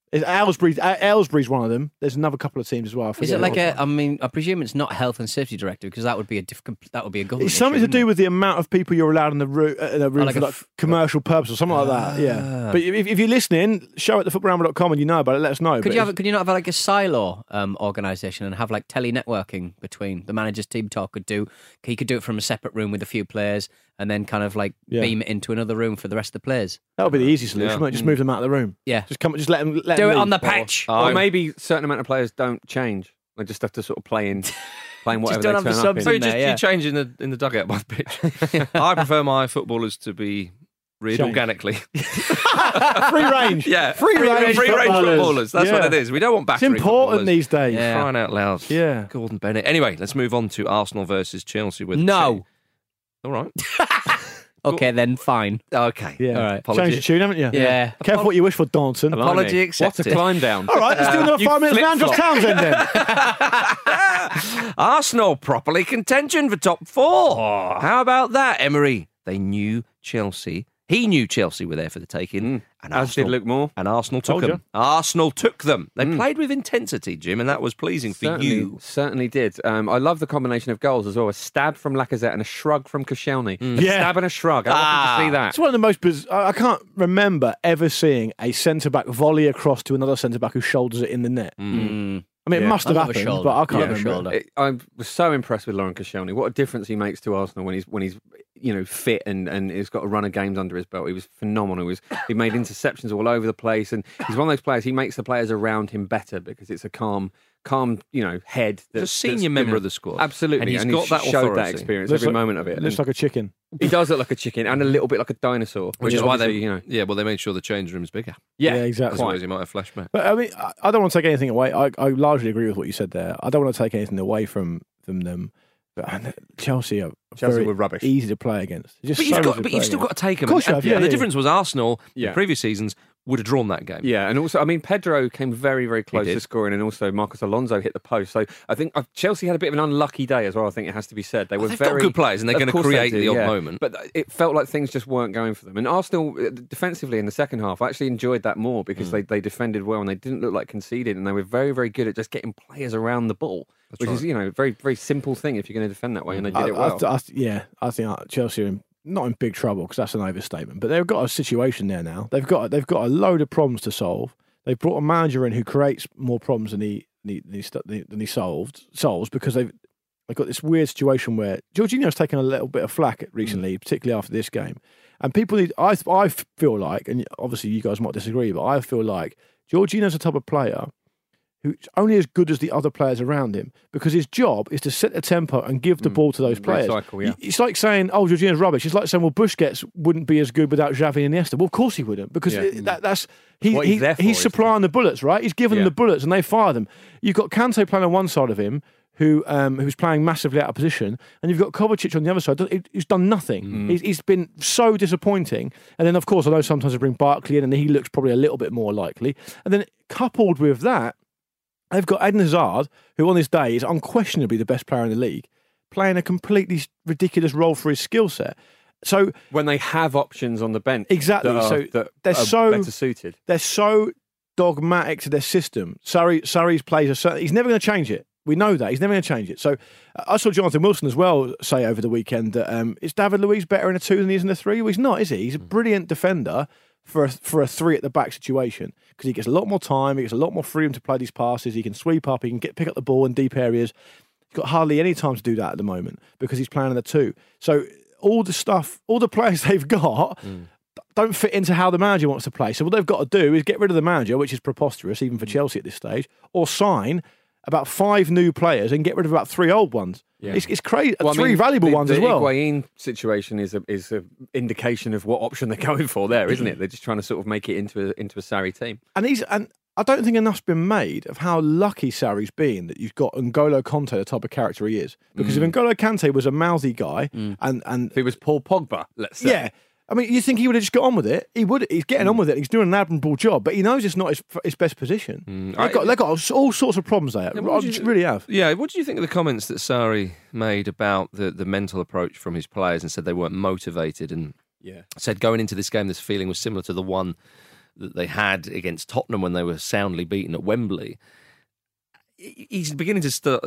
Aylesbury's one of them. There's another couple of teams as well. I Is forget it like what. I presume it's not health and safety directive because that would be a government. It's something issue, to do wouldn't with the amount of people you're allowed in the room like for a like commercial purpose or something like that. Yeah, but if you're listening, show at thefootballramble.com and you know about it. Let us know. it? Could you not have like a silo organisation and have like tele-networking between the manager's team talk? He could do it from a separate room with a few players and then kind of like beam it into another room for the rest of the players. That would be the easy solution. Yeah. Wouldn't it? Just move them out of the room. Yeah. Just let them Do it leave. on the pitch. Or maybe a certain amount of players don't change. They just have to sort of playing whatever don't they have the turn up subs in. So in you there, yeah. you change in the dugout by the pitch. I prefer my footballers to be reared Change. organically. Free range. Yeah, free range footballers. That's what Yeah. it is. We don't want It's battery important footballers. these days. Yeah. Crying out loud. Yeah. Gordon Bennett. Anyway, let's move on to Arsenal versus Chelsea with No. All right. Okay, then fine. Okay. Yeah. All right. Changed the Apology. tune, haven't you? Yeah. Careful what you wish for, Daunton. Blimey. Apology What accepted. a climb down. All right, let's do another You 5 minutes with Andros flip-flop. Townsend then. Arsenal properly contention for top 4. How about that, Emery? They knew Chelsea. He knew Chelsea were there for the taking. And As did Luke Moore. And Arsenal took Told you. them. Arsenal took them. They played with intensity, Jim, and that was pleasing for you. Certainly did. I love the combination of goals as well. A stab from Lacazette and a shrug from Koscielny. A Yeah. stab and a shrug. I love to see that. It's one of the most I can't remember ever seeing a centre-back volley across to another centre-back who shoulders it in the net. I mean, it must have I love a happened, shoulder. but I can't Yeah, a remember. shoulder. I was so impressed with Laurent Koscielny. What a difference he makes to Arsenal when he's fit and he's got a run of games under his belt. He was phenomenal. He made interceptions all over the place, and he's one of those players. He makes the players around him better because it's a calm head. He's a senior member of the squad. Absolutely, And he's got that showed that authority. experience Looks every like- moment of it. Looks And like a chicken. he does look like a chicken and a little bit like a dinosaur, Which is why they, obviously, well, they made sure the change room's bigger. Yeah, exactly. Otherwise, he might have flashback. But I mean, I don't want to take anything away. I largely agree with what you said there. I don't want to take anything away from them. But Chelsea are Chelsea very were rubbish. easy to play against. Just But so easy to you've play still got against. to take them. Of course you have, yeah, The yeah, difference was Arsenal Yeah. in previous seasons would have drawn that game. Yeah, and also, I mean, Pedro came very, very close did. to scoring, and also Marcos Alonso hit the post. So I think Chelsea had a bit of an unlucky day as well. I think it has to be said. They were they've got very good players, and they're Of going to course they create do, the odd yeah. moment. But it felt like things just weren't going for them. And Arsenal, defensively in the second half, I actually enjoyed that more because they defended well and they didn't look like conceded, and they were very, very good at just getting players around the ball, which is a very, very simple thing if you're going to defend that way, and they did it well. I think Chelsea are not in big trouble because that's an overstatement. But they've got a situation there now. They've got a load of problems to solve. They've brought a manager in who creates more problems than he solves because they've got this weird situation where Jorginho's taken a little bit of flack recently, particularly after this game. And people need. I feel like, and obviously you guys might disagree, but I feel like Jorginho's the type of player who's only as good as the other players around him because his job is to set the tempo and give the ball to those players. Recycle, yeah. It's like saying, oh, Jorginho's rubbish. It's like saying, well, Busquets wouldn't be as good without Xavi and Iniesta. Well, of course he wouldn't because that's what he's there for, he's isn't supplying the bullets, right? He's giving them the bullets and they fire them. You've got Kante playing on one side of him who's playing massively out of position, and you've got Kovacic on the other side who's done nothing. He's been so disappointing. And then, of course, I know sometimes they bring Barkley in and he looks probably a little bit more likely. And then coupled with that, they've got Eden Hazard, who on this day is unquestionably the best player in the league, playing a completely ridiculous role for his skill set. So when they have options on the bench, exactly, that they're are so better suited. They're so dogmatic to their system. Sarri's plays a certain. He's never going to change it. We know that. He's never going to change it. So I saw Jonathan Wilson as well say over the weekend that is David Luiz better in a 2 than he is in a 3? Well, he's not, is he? He's a brilliant defender for a 3 at the back situation because he gets a lot more time, he gets a lot more freedom to play these passes, he can sweep up, he can pick up the ball in deep areas. He's got hardly any time to do that at the moment because he's playing in the 2. So all the players they've got don't fit into how the manager wants to play. So what they've got to do is get rid of the manager, which is preposterous even for Chelsea at this stage, or sign about 5 new players and get rid of about 3 old ones. Yeah. It's crazy. Well, 3 valuable ones as well. The Higuain situation is an indication of what option they're going for there, isn't it? They're just trying to sort of make it into a Sarri team. And I don't think enough's been made of how lucky Sarri's been that you've got N'Golo Kante, the type of character he is. Because if N'Golo Kante was a mouthy guy and if he was Paul Pogba, let's say. Yeah. I mean, you think he would have just got on with it? He would. He's getting on with it. He's doing an admirable job, but he knows it's not his best position. They've got all sorts of problems there. Really have. Yeah. What do you think of the comments that Sarri made about the mental approach from his players and said they weren't motivated and said going into this game, this feeling was similar to the one that they had against Tottenham when they were soundly beaten at Wembley. He's beginning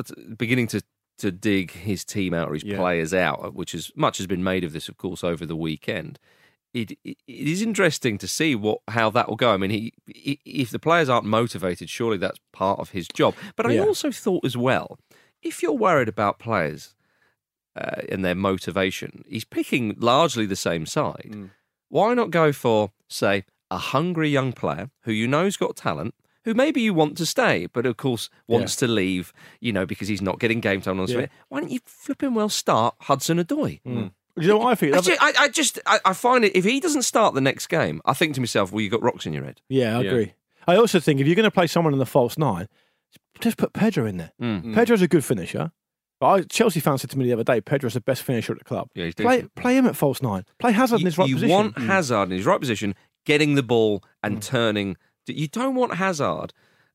to dig his team out or his players out, which is much has been made of this, of course, over the weekend. It is interesting to see how that will go. I mean, if the players aren't motivated, surely that's part of his job. But I also thought as well, if you're worried about players and their motivation, he's picking largely the same side. Why not go for, say, a hungry young player who you know's got talent, who maybe you want to stay, but of course wants to leave, because he's not getting game time on the street. Why don't you flipping well start Hudson-Odoi? Do you know what I think? I find it, if he doesn't start the next game, I think to myself, well, you've got rocks in your head. Yeah, I agree. I also think if you're going to play someone in the false 9, just put Pedro in there. Pedro's a good finisher. But Chelsea fans said to me the other day, Pedro's the best finisher at the club. Yeah, play him at false 9. Play Hazard in his right position. You want Hazard in his right position, getting the ball and turning. You don't want Hazard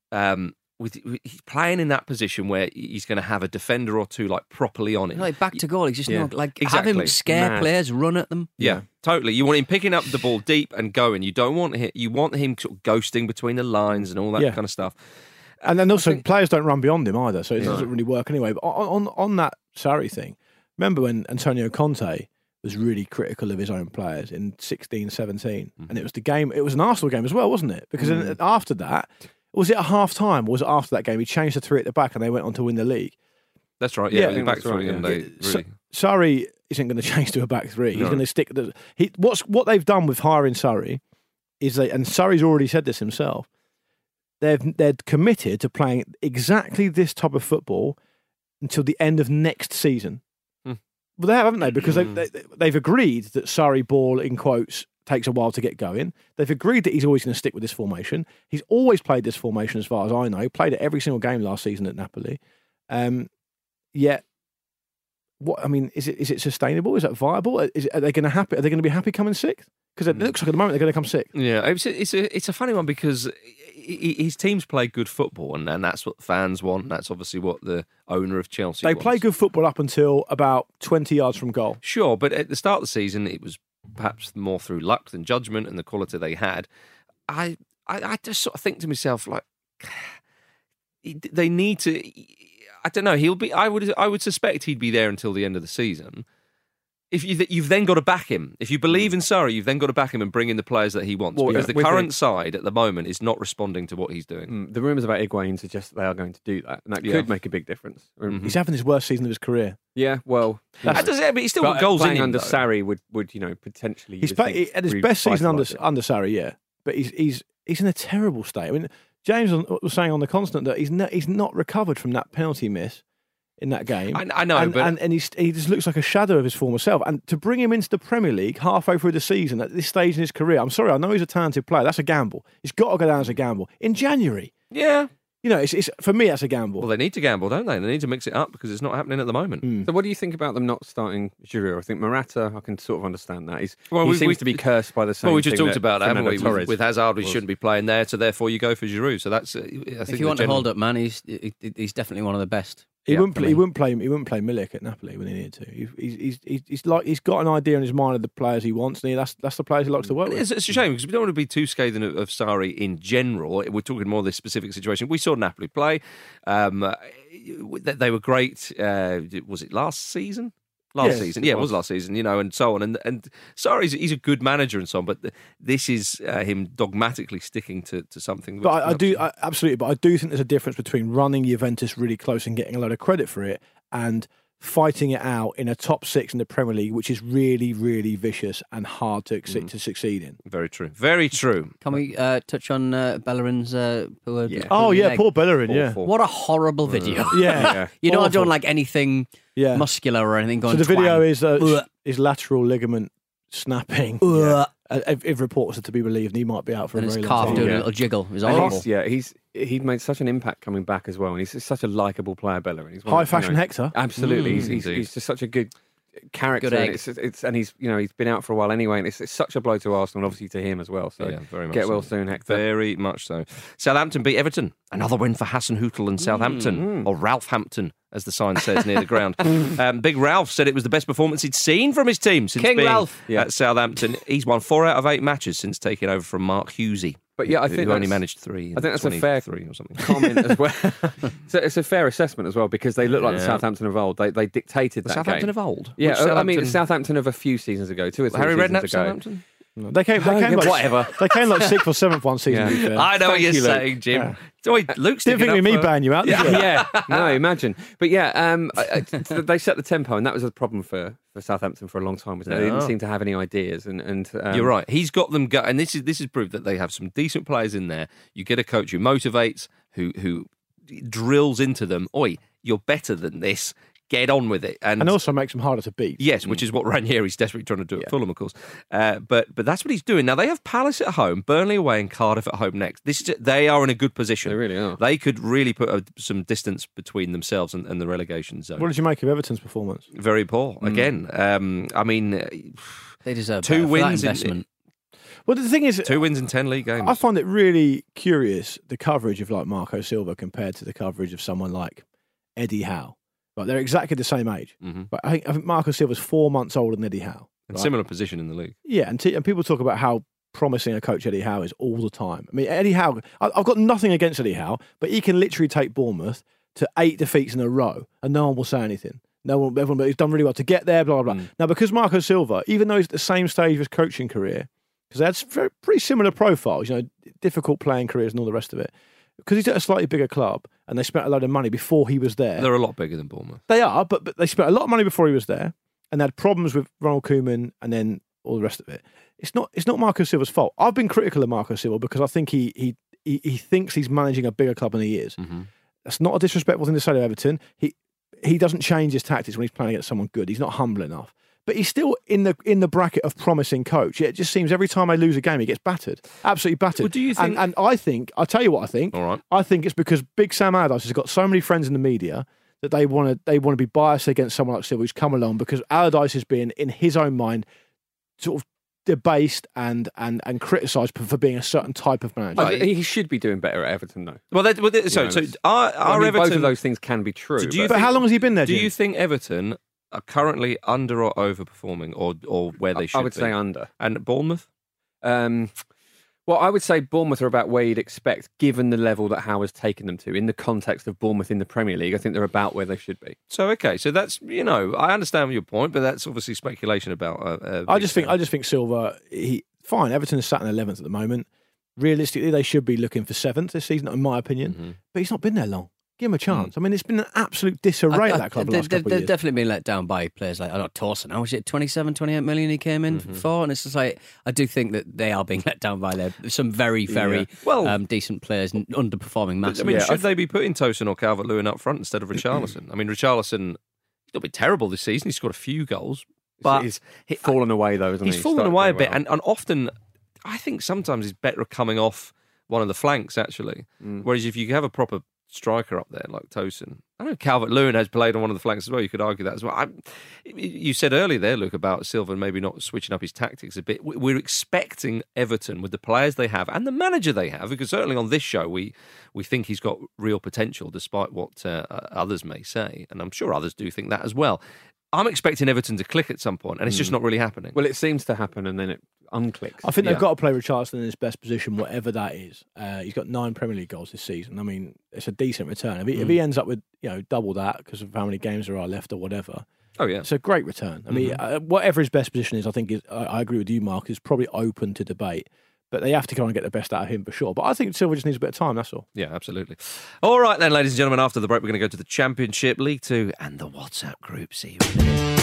he's playing in that position where he's going to have a defender or two properly on it. Like back to goal, he's just not have him scare players, run at them. Yeah, totally. You want him picking up the ball deep and going. You don't want him. You want him sort of ghosting between the lines and all that kind of stuff. And then also players don't run beyond him either, so it doesn't really work anyway. But on that Sarri thing, remember when Antonio Conte was really critical of his own players in 16-17, and it was the game. It was an Arsenal game as well, wasn't it? Because after that. Was it at half time? Or was it after that game? He changed the 3 at the back and they went on to win the league. That's right. Yeah, back 3. And Sarri isn't going to change to a back 3. He's going to stick. What they've done with hiring Sarri is and Sarri's already said this himself. They're committed to playing exactly this type of football until the end of next season. Well, they have, haven't they? Because they've agreed that Sarri ball in quotes takes a while to get going. They've agreed that he's always going to stick with this formation. He's always played this formation as far as I know. He played it every single game last season at Napoli. Yet, is it sustainable? Is that viable? Are they going to be happy coming 6th? Because it looks like at the moment they're going to come 6th. Yeah, it's a funny one because his teams play good football and that's what fans want. That's obviously what the owner of Chelsea wants. They play good football up until about 20 yards from goal. Sure, but at the start of the season, it was perhaps more through luck than judgment and the quality they had. I just sort of think to myself, they need to. I don't know. He'll be. I would suspect he'd be there until the end of the season. If you've then got to back him. If you believe in Sarri, you've then got to back him and bring in the players that he wants. Because the current side at the moment is not responding to what he's doing. The rumours about Higuain suggest that they are going to do that, and that could make a big difference. He's having his worst season of his career. Yeah, well, but he's still got goals in him. Under Sarri would potentially. He's at his best season under Sarri, yeah. But he's in a terrible state. I mean, James was saying on the Constant that he's not recovered from that penalty miss in that game. I know, and he just looks like a shadow of his former self. And to bring him into the Premier League halfway through the season at this stage in his career, I'm sorry, I know he's a talented player. That's a gamble. It's got to go down as a gamble in January. Yeah. It's for me, that's a gamble. Well, they need to gamble, don't they? They need to mix it up because it's not happening at the moment. So what do you think about them not starting Giroud? I think Morata, I can sort of understand that. He seems to be cursed by the same. Well, we just thing talked about that, haven't we? With Hazard, we was. Shouldn't be playing there, so therefore you go for Giroud. So that's. I think if you want to hold up, man, he's definitely one of the best He wouldn't play Milik at Napoli when he needed to. He's got an idea in his mind of the players he wants, and that's the players he likes to work with. It's a shame because we don't want to be too scathing of Sarri in general. We're talking more of this specific situation. We saw Napoli play. They were great. Was it last season? Last season, it was last season, and so on. And sorry, he's a good manager and so on, but this is him dogmatically sticking to something. But absolutely. But I do think there's a difference between running Juventus really close and getting a load of credit for it, and fighting it out in a top 6 in the Premier League, which is really, really vicious and hard to succeed in. Very true. Very true. Can we touch on Bellerin's poor? Yeah. Poor Bellerin. Yeah. What a horrible video. Yeah. I don't like anything muscular or anything going. So the video is lateral ligament snapping. If reports are to be believed, he might be out for a very long time. His calf doing a little jiggle. It was awful. He'd made such an impact coming back as well, and he's such a likeable player, Bellerin. High fashion Hector. Absolutely, he's just such a good character. Good egg. And he's been out for a while anyway, and it's such a blow to Arsenal, and obviously to him as well. So very much get well soon, Hector. Very much so. Southampton beat Everton. Another win for Hassan Hüttl and Southampton, or Ralph Hampton, as the sign says near the ground. Big Ralph said it was the best performance he'd seen from his team since being at Southampton. He's won 4 out of 8 matches since taking over from Mark Hughesy. But I think who only managed 3. I think that's a fair or something. comment as well. So it's a fair assessment as well, because they look like the Southampton of old. They dictated that Southampton game. of old. Yeah, I mean the Southampton of a few seasons ago, 2 or 3 Harry seasons Redknapp, ago. Southampton. No, they came like whatever. They came like 6th or 7th one season. To be fair. I know what you're Luke. saying, Jim. Yeah. Luke's Didn't think of me banning you out. Did you? Yeah, no, imagine. But they set the tempo, and that was a problem for Southampton for a long time. They didn't seem to have any ideas, and you're right. He's got them and this is proof that they have some decent players in there. You get a coach who motivates, who drills into them. Oi, you're better than this. Get on with it, and also makes them harder to beat. Yes, which is what Ranieri's desperately trying to do at Fulham, of course. But that's what he's doing now. They have Palace at home, Burnley away, and Cardiff at home next. They are in a good position. They really are. They could really put some distance between themselves and the relegation zone. What did you make of Everton's performance? Very poor again. I mean, they deserve 2 wins for that investment. Well, the thing is, 2 wins in 10 league games. I find it really curious the coverage of like Marco Silva compared to the coverage of someone like Eddie Howe. Like they're exactly the same age. Mm-hmm. But I think Marco Silva's 4 months older than Eddie Howe. And similar position in the league. Yeah, and people talk about how promising a coach Eddie Howe is all the time. I mean, Eddie Howe, I've got nothing against Eddie Howe, but he can literally take Bournemouth to 8 defeats in a row and no one will say anything. Everyone, he's done really well to get there, blah, blah, blah. Now, because Marco Silva, even though he's at the same stage of his coaching career, because they had pretty similar profiles, difficult playing careers and all the rest of it, because he's at a slightly bigger club and they spent a load of money before he was there. They're a lot bigger than Bournemouth. They are, but they spent a lot of money before he was there and they had problems with Ronald Koeman and then all the rest of it. It's not Marco Silva's fault. I've been critical of Marco Silva because I think he thinks he's managing a bigger club than he is. Mm-hmm. That's not a disrespectful thing to say to Everton. He doesn't change his tactics when he's playing against someone good. He's not humble enough. But he's still in the bracket of promising coach. It just seems every time they lose a game, he gets battered. Absolutely battered. Well, do you think... And I think, I'll tell you what I think. All right. I think it's because Big Sam Allardyce has got so many friends in the media that they want to be biased against someone like Silva who's come along because Allardyce has been, in his own mind, sort of debased and criticised for being a certain type of manager. He should be doing better at Everton, though. Well, so our Everton... Both of those things can be true. But how long has he been there, Do Jim? you think Everton are currently under or overperforming, or where they should be? I would say under. And Bournemouth? Well, I would say Bournemouth are about where you'd expect, given the level that Howe has taken them to. In the context of Bournemouth in the Premier League, I think they're about where they should be. So, okay, so that's, I understand your point, but that's obviously speculation about... I just think Silva, fine, Everton is sat in 11th at the moment. Realistically, they should be looking for 7th this season, in my opinion. But he's not been there long. Give him a chance. I mean, it's been an absolute disarray at that club the last couple of years. They've definitely been let down by players like, Torsen. How was it, 27, 28 million he came in for? And it's just like, I do think that they are being let down by some very, very decent players underperforming massively. I mean, should they be putting Tosin or Calvert-Lewin up front instead of Richarlison? I mean, Richarlison, he's not been terrible this season. He's scored a few goals. But he's fallen away, though, isn't he? He's fallen away a bit. And often, I think sometimes he's better coming off one of the flanks, actually. Whereas if you have a proper striker up there like Tosin. I know Calvert-Lewin has played on one of the flanks as well. You could argue that as well. You said earlier there, Luke, about Silva maybe not switching up his tactics a bit. We're expecting Everton, with the players they have and the manager they have, because certainly on this show we think he's got real potential, despite what others may say, and I'm sure others do think that as well. I'm expecting Everton to click at some point, and it's just not really happening. Well, it seems to happen, and then it unclicks. I think they've got to play Richarlison in his best position, whatever that is. He's got 9 Premier League goals this season. I mean, it's a decent return. If he ends up with double that because of how many games there are left or whatever, it's a great return. I mean, whatever his best position is, I think I agree with you, Mark, is probably open to debate. But they have to kind of get the best out of him for sure. But I think Silva just needs a bit of time, that's all. Yeah, absolutely. All right then, ladies and gentlemen, after the break, we're going to go to the Championship, League 2 and the WhatsApp group. See you in a minute.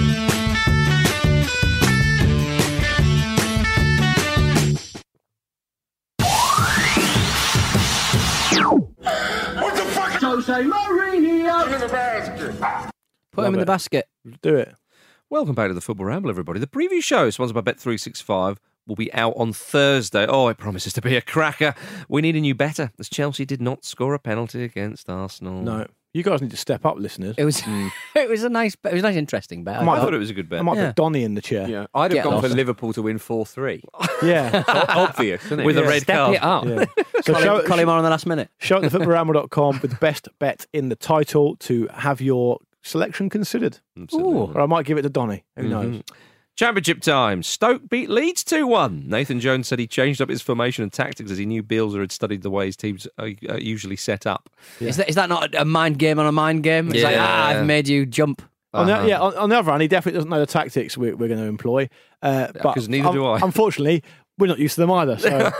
What the fuck? Jose Mourinho! In the basket. Put him in the basket. Do it. Welcome back to the Football Ramble, everybody. The preview show, sponsored by Bet365, will be out on Thursday. Oh, it promises to be a cracker. We need a new better, as Chelsea did not score a penalty against Arsenal. No. You guys need to step up, listeners. It was it was a nice, interesting bet. I thought it was a good bet. I might put Donny in the chair. Yeah, I'd have gone for Liverpool to win 4-3. Yeah. Obvious, isn't it? With a red card. Step it up. Yeah. So call him on the last minute. Show at thefootballramble.com with the best bet in the title to have your selection considered. Absolutely. Or I might give it to Donny. Who knows? Championship time. Stoke beat Leeds 2-1. Nathan Jones said he changed up his formation and tactics as he knew Bielsa had studied the way his teams are usually set up. Yeah. Is that not a mind game on a mind game? It's like, I've made you jump. On the other hand, he definitely doesn't know the tactics we're going to employ. Because neither do I. Unfortunately, we're not used to them either. So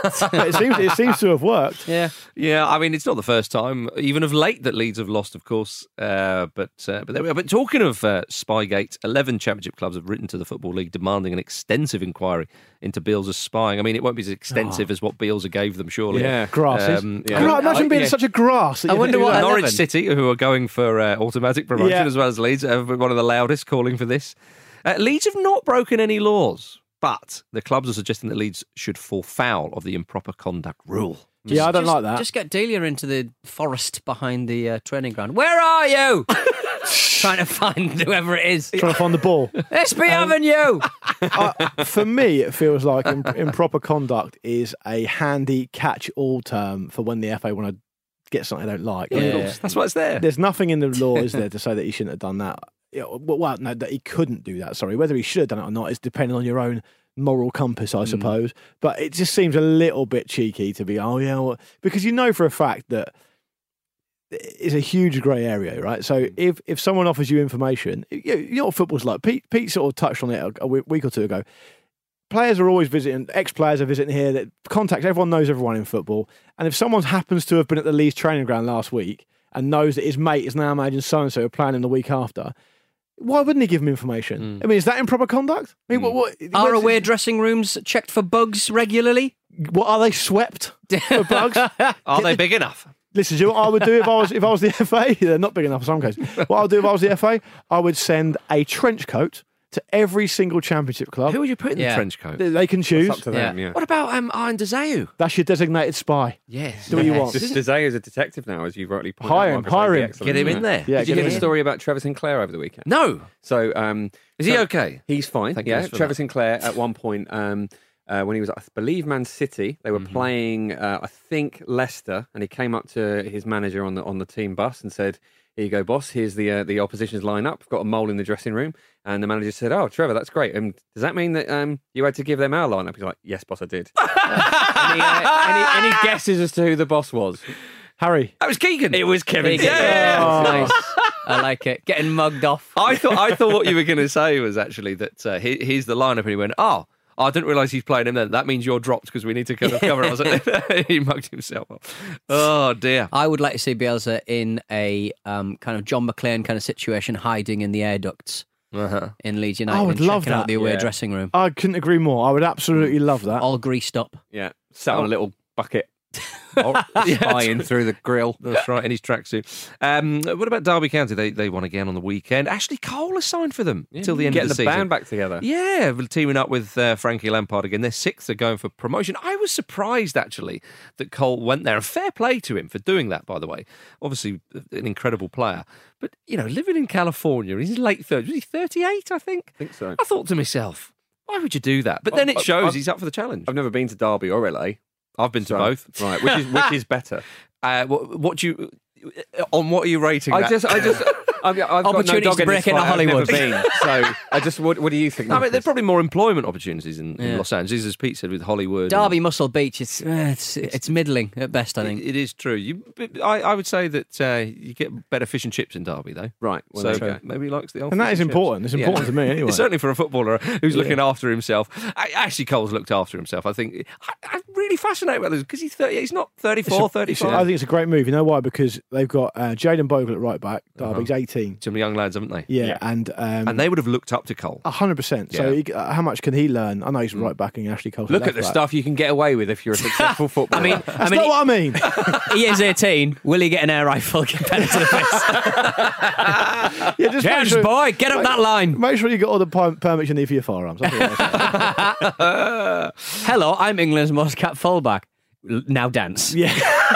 it seems to have worked. Yeah. I mean, it's not the first time, even of late, that Leeds have lost, of course. But there we are. But talking of Spygate, 11 Championship clubs have written to the Football League demanding an extensive inquiry into Bielsa's spying. I mean, it won't be as extensive as what Bielsa gave them, surely. Yeah, grasses. Imagine being such a grass. I wonder what Norwich City, who are going for automatic promotion as well as Leeds, are one of the loudest calling for this. Leeds have not broken any laws. But the clubs are suggesting that Leeds should fall foul of the improper conduct rule. I don't like that. Just get Delia into the forest behind the training ground. Where are you? Trying to find whoever it is. Trying to find the ball. SB Avenue! For me, it feels like improper conduct is a handy catch-all term for when the FA want to get something they don't like. Yeah. That's why it's there. There's nothing in the law, is there, to say that he shouldn't have done that. Well, no, that he couldn't do that. Sorry, whether he should have done it or not is depending on your own moral compass, I suppose. But it just seems a little bit cheeky to be, because you know for a fact that it's a huge grey area, right? So if someone offers you information, you know what football's like. Pete sort of touched on it a week or two ago. Players are always visiting, ex-players are visiting here. That contacts, everyone knows everyone in football. And if someone happens to have been at the Leeds training ground last week and knows that his mate is now managing so-and-so planning the week after, why wouldn't he give him information? I mean, is that improper conduct? I mean, what are away dressing rooms checked for bugs regularly? What, are they swept for bugs? Are they big enough? Listen, do you know what I would do if I was the FA? They're not big enough in some cases. What I'd do if I was the FA, I would send a trench coat to every single Championship club. Who would you put in the trench coat? They can choose. It's up to them, What about Iron Deseu? That's your designated spy. Yes. Do what you want. Deseu is a detective now, as you rightly pointed out. Hire him. Get him in there. Yeah, Did you hear the story about Trevor Sinclair over the weekend? No. So, is he okay? He's fine. Thank yeah, goodness for Trevor that. Sinclair at one point, when he was, I believe, Man City, they were playing, I think, Leicester, and he came up to his manager on the team bus and said, "Here you go, boss. Here's the opposition's lineup. We've got a mole in the dressing room." And the manager said, "Oh, Trevor, that's great. Does that mean that you had to give them our lineup?" He's like, "Yes, boss, I did." any guesses as to who the boss was? Harry. That was Keegan. It was Kevin. Yeah. Oh. Nice. I like it. Getting mugged off. I thought what you were going to say was actually that here's the lineup, and he went, "Oh, I didn't realise he's playing him then. That means you're dropped because we need to kind of cover it." He mugged himself up. Oh, dear. I would like to see Bielsa in a kind of John McClane kind of situation, hiding in the air ducts in Leeds United. I would and love checking out that. the away Yeah. dressing room. I couldn't agree more. I would absolutely love that. All greased up. Yeah, sat on a little bucket. spying through the grill. That's right, in his tracksuit. What about Derby County? They won again on the weekend. Ashley Cole has signed for them till the end of the season. Getting the band back together. Yeah, teaming up with Frankie Lampard again. They're 6th. They're going for promotion. I was surprised, actually, that Cole went there. And fair play to him for doing that, by the way. Obviously, an incredible player. But, living in California, he's late 30s. Was he 38, I think? I think so. I thought to myself, why would you do that? But then it shows he's up for the challenge. I've never been to Derby or LA. I've been to both. Right, which is better? What are you rating that? I've got Opportunities no dog to break into Hollywood. I've never been, so what do you think? I mean, there's probably more employment opportunities in Los Angeles, as Pete said, with Hollywood. Derby, Muscle Beach, it's middling at best, I think. It is true. I would say that you get better fish and chips in Derby, though. Right. Well, so maybe he likes the old and that fish is and important. chips. It's important to me, anyway. Certainly for a footballer who's looking after himself. Ashley Cole's looked after himself. I think I'm really fascinated by this because he's 30. He's not 34, 35. I think it's a great move. You know why? Because they've got Jayden Bogle at right back. Derby's 18. Some young lads, haven't they? Yeah. And they would have looked up to Cole. 100%. So how much can he learn? I know he's right back and Ashley Cole. Look at the stuff you can get away with if you're a successful footballer. That's not what I mean. He is 18. Will he get an air rifle? Get better to the face. Just James, boy, get up that line. Make sure you got all the permits you need for your firearms. Hello, I'm England's most capped fullback. Now dance. Yeah.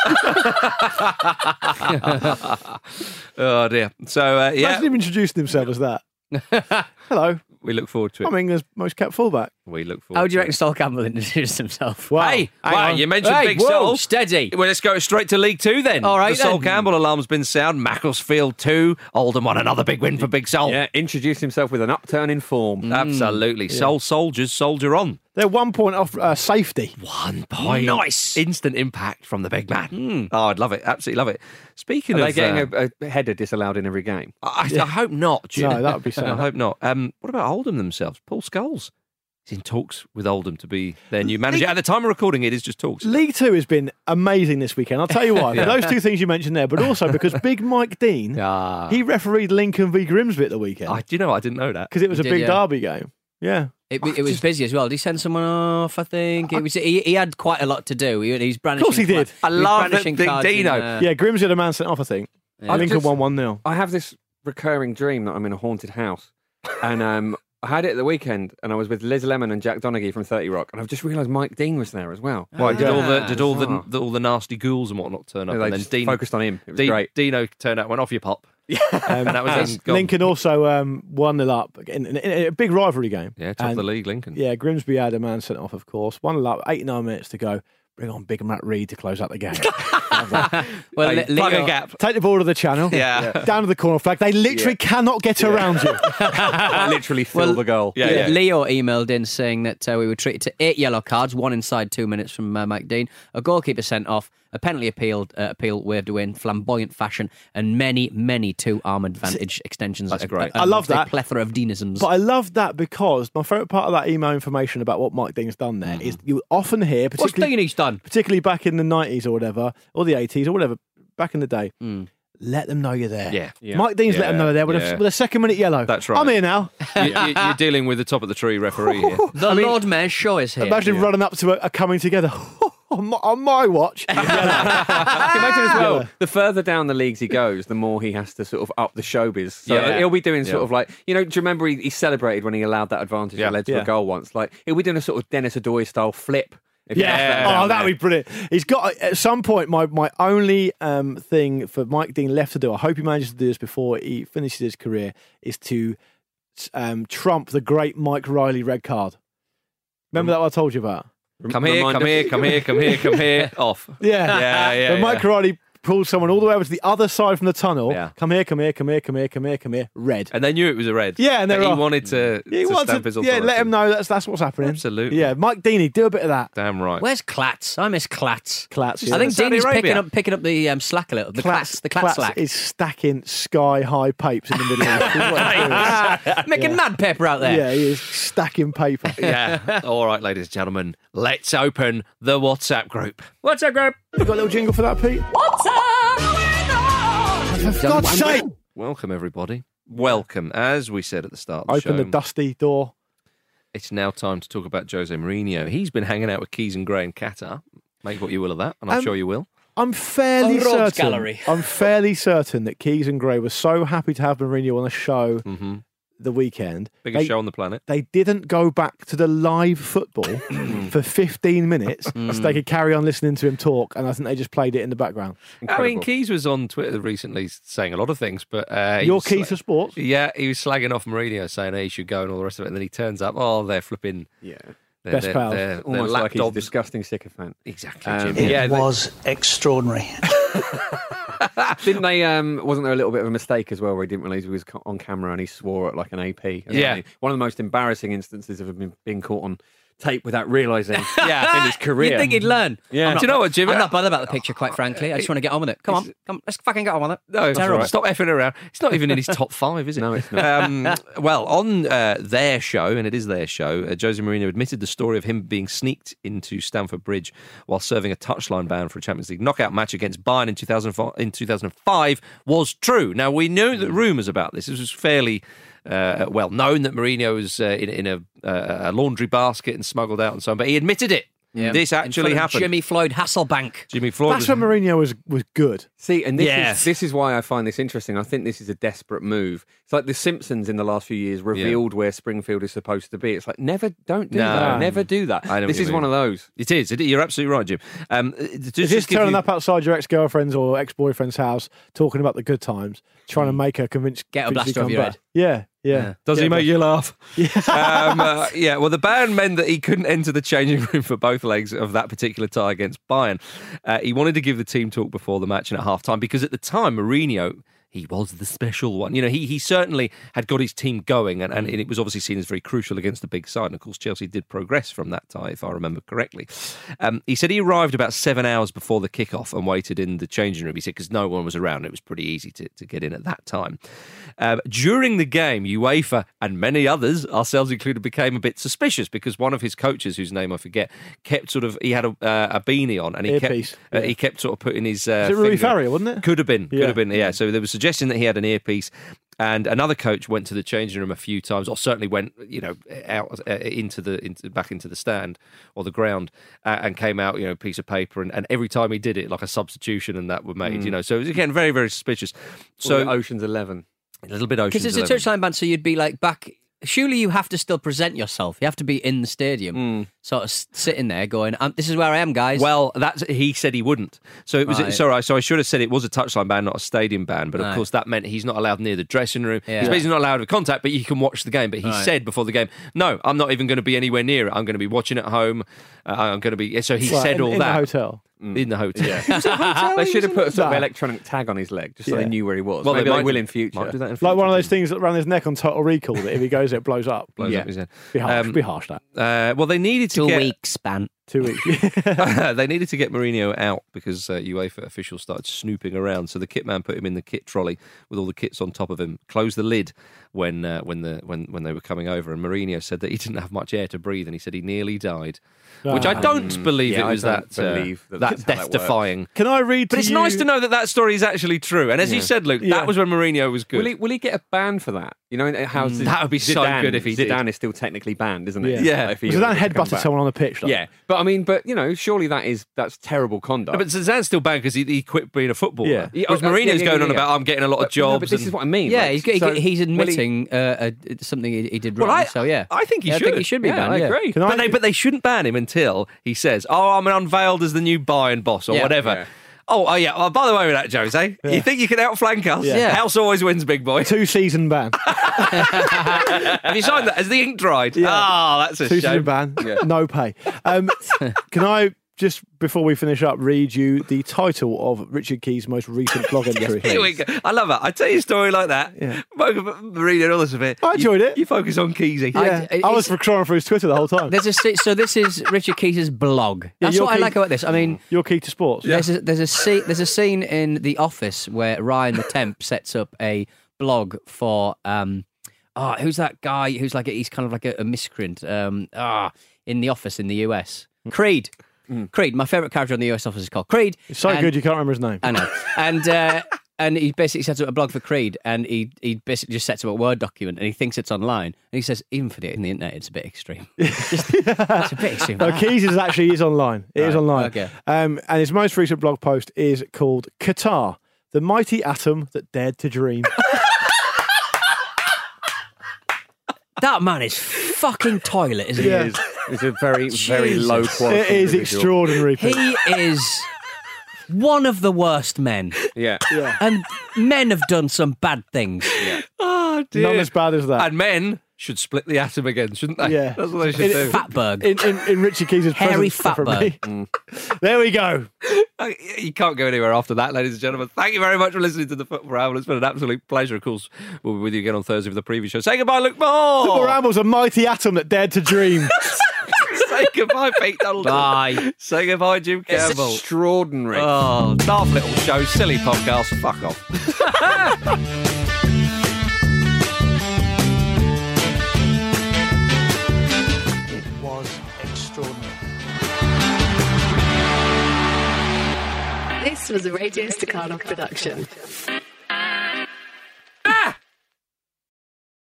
Oh dear. So Imagine him introducing himself as that. Hello. We look forward to it. I'm England's most capped fullback. We look forward. How do you reckon Sol Campbell introduced himself? Wow. Hey, you mentioned Big whoa, Sol. Steady. Well, let's go straight to League Two then. All right, the Sol then. Campbell alarm's been sound. Macclesfield 2. Oldham won another big win for Big Sol. Yeah, introduced himself with an upturn in form. Absolutely. Sol soldiers, soldier on. They're 1 point off safety. 1 point. Nice. Instant impact from the big man. Oh, I'd love it. Absolutely love it. Speaking Are of... they getting a header disallowed in every game? I hope not. Jim. No, that would be sad. I hope not. What about Oldham themselves? Paul Scholes is in talks with Oldham to be their new manager. At the time of recording, it is just talks. League Two has been amazing this weekend. I'll tell you why. For those two things you mentioned there, but also because Big Mike Dean, he refereed Lincoln v Grimsby at the weekend. Do you know, I didn't know that. Because it was a big derby game. Yeah. It was busy as well. Did he send someone off? I think he had quite a lot to do. He's brandishing. Of course he did. I love that Dino. Yeah, Grimsby had a man sent off, I think. Yeah. Lincoln won 1-0. I have this recurring dream that I'm in a haunted house. And I had it at the weekend, and I was with Liz Lemon and Jack Donaghy from 30 Rock, and I've just realised Mike Dean was there as well. Why, did all the nasty ghouls and whatnot turn up? They And then just Dean focused on him. It was great. Dino turned out, went off your pop. And that was gone. Lincoln also 1-0 up in a big rivalry game. Yeah, top of the league, Lincoln. Yeah, Grimsby had a man sent off, of course. 1-0 up, 89 minutes to go. Bring on Big Matt Reed to close out the game. Well, plug a gap. Take the ball to the channel. Yeah. Down to the corner flag. They literally cannot get around you. I literally fill the goal. Yeah. Leo emailed in saying that we were treated to 8 yellow cards, 1 inside 2 minutes from Mike Dean, a goalkeeper sent off, a penalty appeal waved away in flamboyant fashion, and many, many 2-arm advantage extensions. That's great. I love that. A plethora of Deanisms. But I love that because my favourite part of that email information about what Mike Dean's done there is you often hear, What's Dean's done? particularly back in the 90s or whatever, or the 80s or whatever, back in the day, let them know you're there. Yeah. Mike Dean's let them know they're there with a second minute yellow. That's right. I'm here now. You're dealing with the top of the tree referee here. The Lord Mayor's show is here. Imagine running up to a coming together on my watch. Imagine as well, the further down the leagues he goes, the more he has to sort of up the showbiz. So he'll be doing sort of like, do you remember he celebrated when he allowed that advantage that led to a goal once? Like, he'll be doing a sort of Dennis Adoy style flip. That would be brilliant. He's got, at some point, my only thing for Mike Dean left to do, I hope he manages to do this before he finishes his career, is to trump the great Mike Riley red card. Remember that what I told you about? Come here. Off. Yeah. When Mike Riley pulled someone all the way over to the other side from the tunnel. Yeah. Come here. Red. And they knew it was a red. Yeah, and he wanted to stamp his authority. Yeah, let him know that's what's happening. Absolutely. Yeah, Mike Deany, do a bit of that. Damn right. Where's Clatts? I miss Clatts. Clatts. I think Saudi Dean's Arabia. picking up the slack a little. The Clatts slack. is stacking sky-high papes in the middle of it. Making mad paper out there. Yeah, he is stacking paper. Yeah. All right, ladies and gentlemen, let's open the WhatsApp group. WhatsApp group. You got a little jingle for that, Pete? For God's sake! Welcome, everybody. Welcome. As we said at the start of the Open show, the dusty door. it's now time to talk about Jose Mourinho. He's been hanging out with Keys and Gray in Qatar. Make what you will of that, and I'm sure you will. I'm fairly A rogues certain. gallery. I'm fairly certain that Keys and Gray were so happy to have Mourinho on a show the weekend. Biggest show on the planet. They didn't go back to the live football for 15 minutes so they could carry on listening to him talk, and I think they just played it in the background. Incredible. I mean, Keys was on Twitter recently saying a lot of things, but Your Keys for sports? Yeah, he was slagging off Mourinho, saying he should go and all the rest of it, and then he turns up, they're flipping. Yeah. Best pals. They're Almost like he's a disgusting sycophant. Exactly, Jim. It was extraordinary. Didn't they? Wasn't there a little bit of a mistake as well where he didn't realise he was on camera and he swore at like an AP? Yeah. One of the most embarrassing instances of him being caught on tape without realising in his career. You'd think he'd learn. Yeah. Do you know what, Jim? I'm not bothered about the picture, quite frankly. I just want to get on with it. Come on, let's fucking get on with it. No, it's Terrible. all right. Stop effing around. It's not even in his top 5, is it? No, it's not. Well, on their show, and it is their show, Jose Mourinho admitted the story of him being sneaked into Stamford Bridge while serving a touchline ban for a Champions League knockout match against Bayern in 2005 was true. Now, we know that rumours about this. This was fairly well known that Mourinho was in a laundry basket and smuggled out and so on, but he admitted it. Yeah. This actually happened. Jimmy Floyd Hasselbank. Jimmy Floyd. That's when Mourinho was good. See, and this is why I find this interesting. I think this is a desperate move. It's like The Simpsons in the last few years revealed where Springfield is supposed to be. It's like, don't do that. Never do that. This is one of those. It is. You're absolutely right, Jim. Is this turning up outside your ex-girlfriend's or ex-boyfriend's house, talking about the good times, trying to make her convince... Get a blaster come off your back? head. Yeah. Does he make you laugh? Yeah. Well, the ban meant that he couldn't enter the changing room for both legs of that particular tie against Bayern. He wanted to give the team talk before the match and at half-time because at the time, Mourinho... he was the special one. You know, he certainly had got his team going, and it was obviously seen as very crucial against the big side. And of course, Chelsea did progress from that tie, if I remember correctly. He said he arrived about 7 hours before the kickoff and waited in the changing room. He said because no one was around, it was pretty easy to get in at that time. During the game, UEFA and many others, ourselves included, became a bit suspicious because one of his coaches, whose name I forget, kept he had a beanie on, and he kept sort of putting his. Was it Rui Faria, wasn't it? Could have been. Yeah. So there was suggesting that he had an earpiece, and another coach went to the changing room a few times, or certainly went, out back into the stand or the ground, and came out, a piece of paper, and every time he did it, like a substitution and that were made, So it was again very, very suspicious. So Ocean's 11, a little bit Ocean's 11. Because it's a touchline ban, so you'd be like back. Surely you have to still present yourself. You have to be in the stadium, sort of sitting there going, "This is where I am, guys." Well, he said he wouldn't. So it was Right. So I should have said it was a touchline ban, not a stadium ban. But of course, that meant he's not allowed near the dressing room. Yeah. He's basically not allowed with contact, but you can watch the game. But he said before the game, "No, I'm not even going to be anywhere near it. I'm going to be watching at home. I'm going to be." So he said all in that the hotel. in the hotel. They should have put a sort of electronic tag on his leg just so they knew where he was. Well, Maybe they they might will in future. Might do that in Like future. one of those things around his neck on Total Recall that if he goes, it blows up. Blows up his head. Be harsh, that. Well, they needed to 2 get. weeks span. 2 weeks. They needed to get Mourinho out because UEFA officials started snooping around. So the kit man put him in the kit trolley with all the kits on top of him, closed the lid when they were coming over, and Mourinho said that he didn't have much air to breathe, and he said he nearly died, which I don't believe it was I don't believe that death-defying. Can I read to But it's you... nice to know that story is actually true. And as you said, Luke, that was when Mourinho was good. Will he get a ban for that? How that would be so good if he did. Zidane is still technically banned, isn't it? Yeah. If he Zidane were to come headbutted back. someone on the pitch. Though. Yeah, but surely that's terrible conduct. No, but Zidane's still banned because he quit being a footballer. Yeah. Whereas Mourinho's going on about, I'm getting a lot of jobs. No, but this is what I mean. Yeah, like, he's admitting something he did wrong. Well, so yeah, I think he I should. think he should be banned. I agree. But they shouldn't ban him until he says, I'm unveiled as the new Bayern boss or whatever. Yeah. Oh, yeah. Oh, by the way with that, Jose, you think you can outflank us? Yeah. House always wins, big boy. 2-season ban. Have you signed that? Has the ink dried? Yeah. Oh, that's a 2-season shame. ban. No pay. Can I, just before we finish up, read you the title of Richard Keys' most recent blog entry? Here we go. I love it. I tell you a story like that. Yeah. Marina and all this of it. I enjoyed it. You focus on Keysy. Yeah. I was scrolling through his Twitter the whole time. So this is Richard Keys' blog. That's you're what I key- like about this. I mean, You're key to sports. there's a scene in The Office where Ryan the Temp sets up a blog for who's that guy who's like he's kind of like a miscreant in The Office in the US. Creed. Creed, my favourite character in the US Office is called Creed. It's so good you can't remember his name. I know. And And he basically sets up a blog for Creed, and he basically just sets up a Word document, and he thinks it's online. And he says, even for the internet, it's a bit extreme. It's a bit extreme. No, Keys is online. It is online. Okay. And his most recent blog post is called Qatar, the mighty atom that dared to dream. That man is fucking toilet, isn't he? Yeah. It's a very, very low quality. It is individual. extraordinary. Pete. He is one of the worst men. Yeah. And men have done some bad things. Yeah. Oh, dear. None as bad as that. And men should split the atom again, shouldn't they? Yeah. That's what they should do. Fatberg. In Richie Keys' Hairy presence from me. There we go. You can't go anywhere after that, ladies and gentlemen. Thank you very much for listening to the Football Ramble. It's been an absolute pleasure. Of course, we'll be with you again on Thursday for the preview show. Say goodbye, Luke Moore. Football Ramble's a mighty atom that dared to dream. Say goodbye, Pete Donaldson. Bye. Say goodbye, Jim Campbell. Extraordinary. Oh, daft little show, silly podcast. Fuck off. It was extraordinary. This was a Radio Stakhanov production.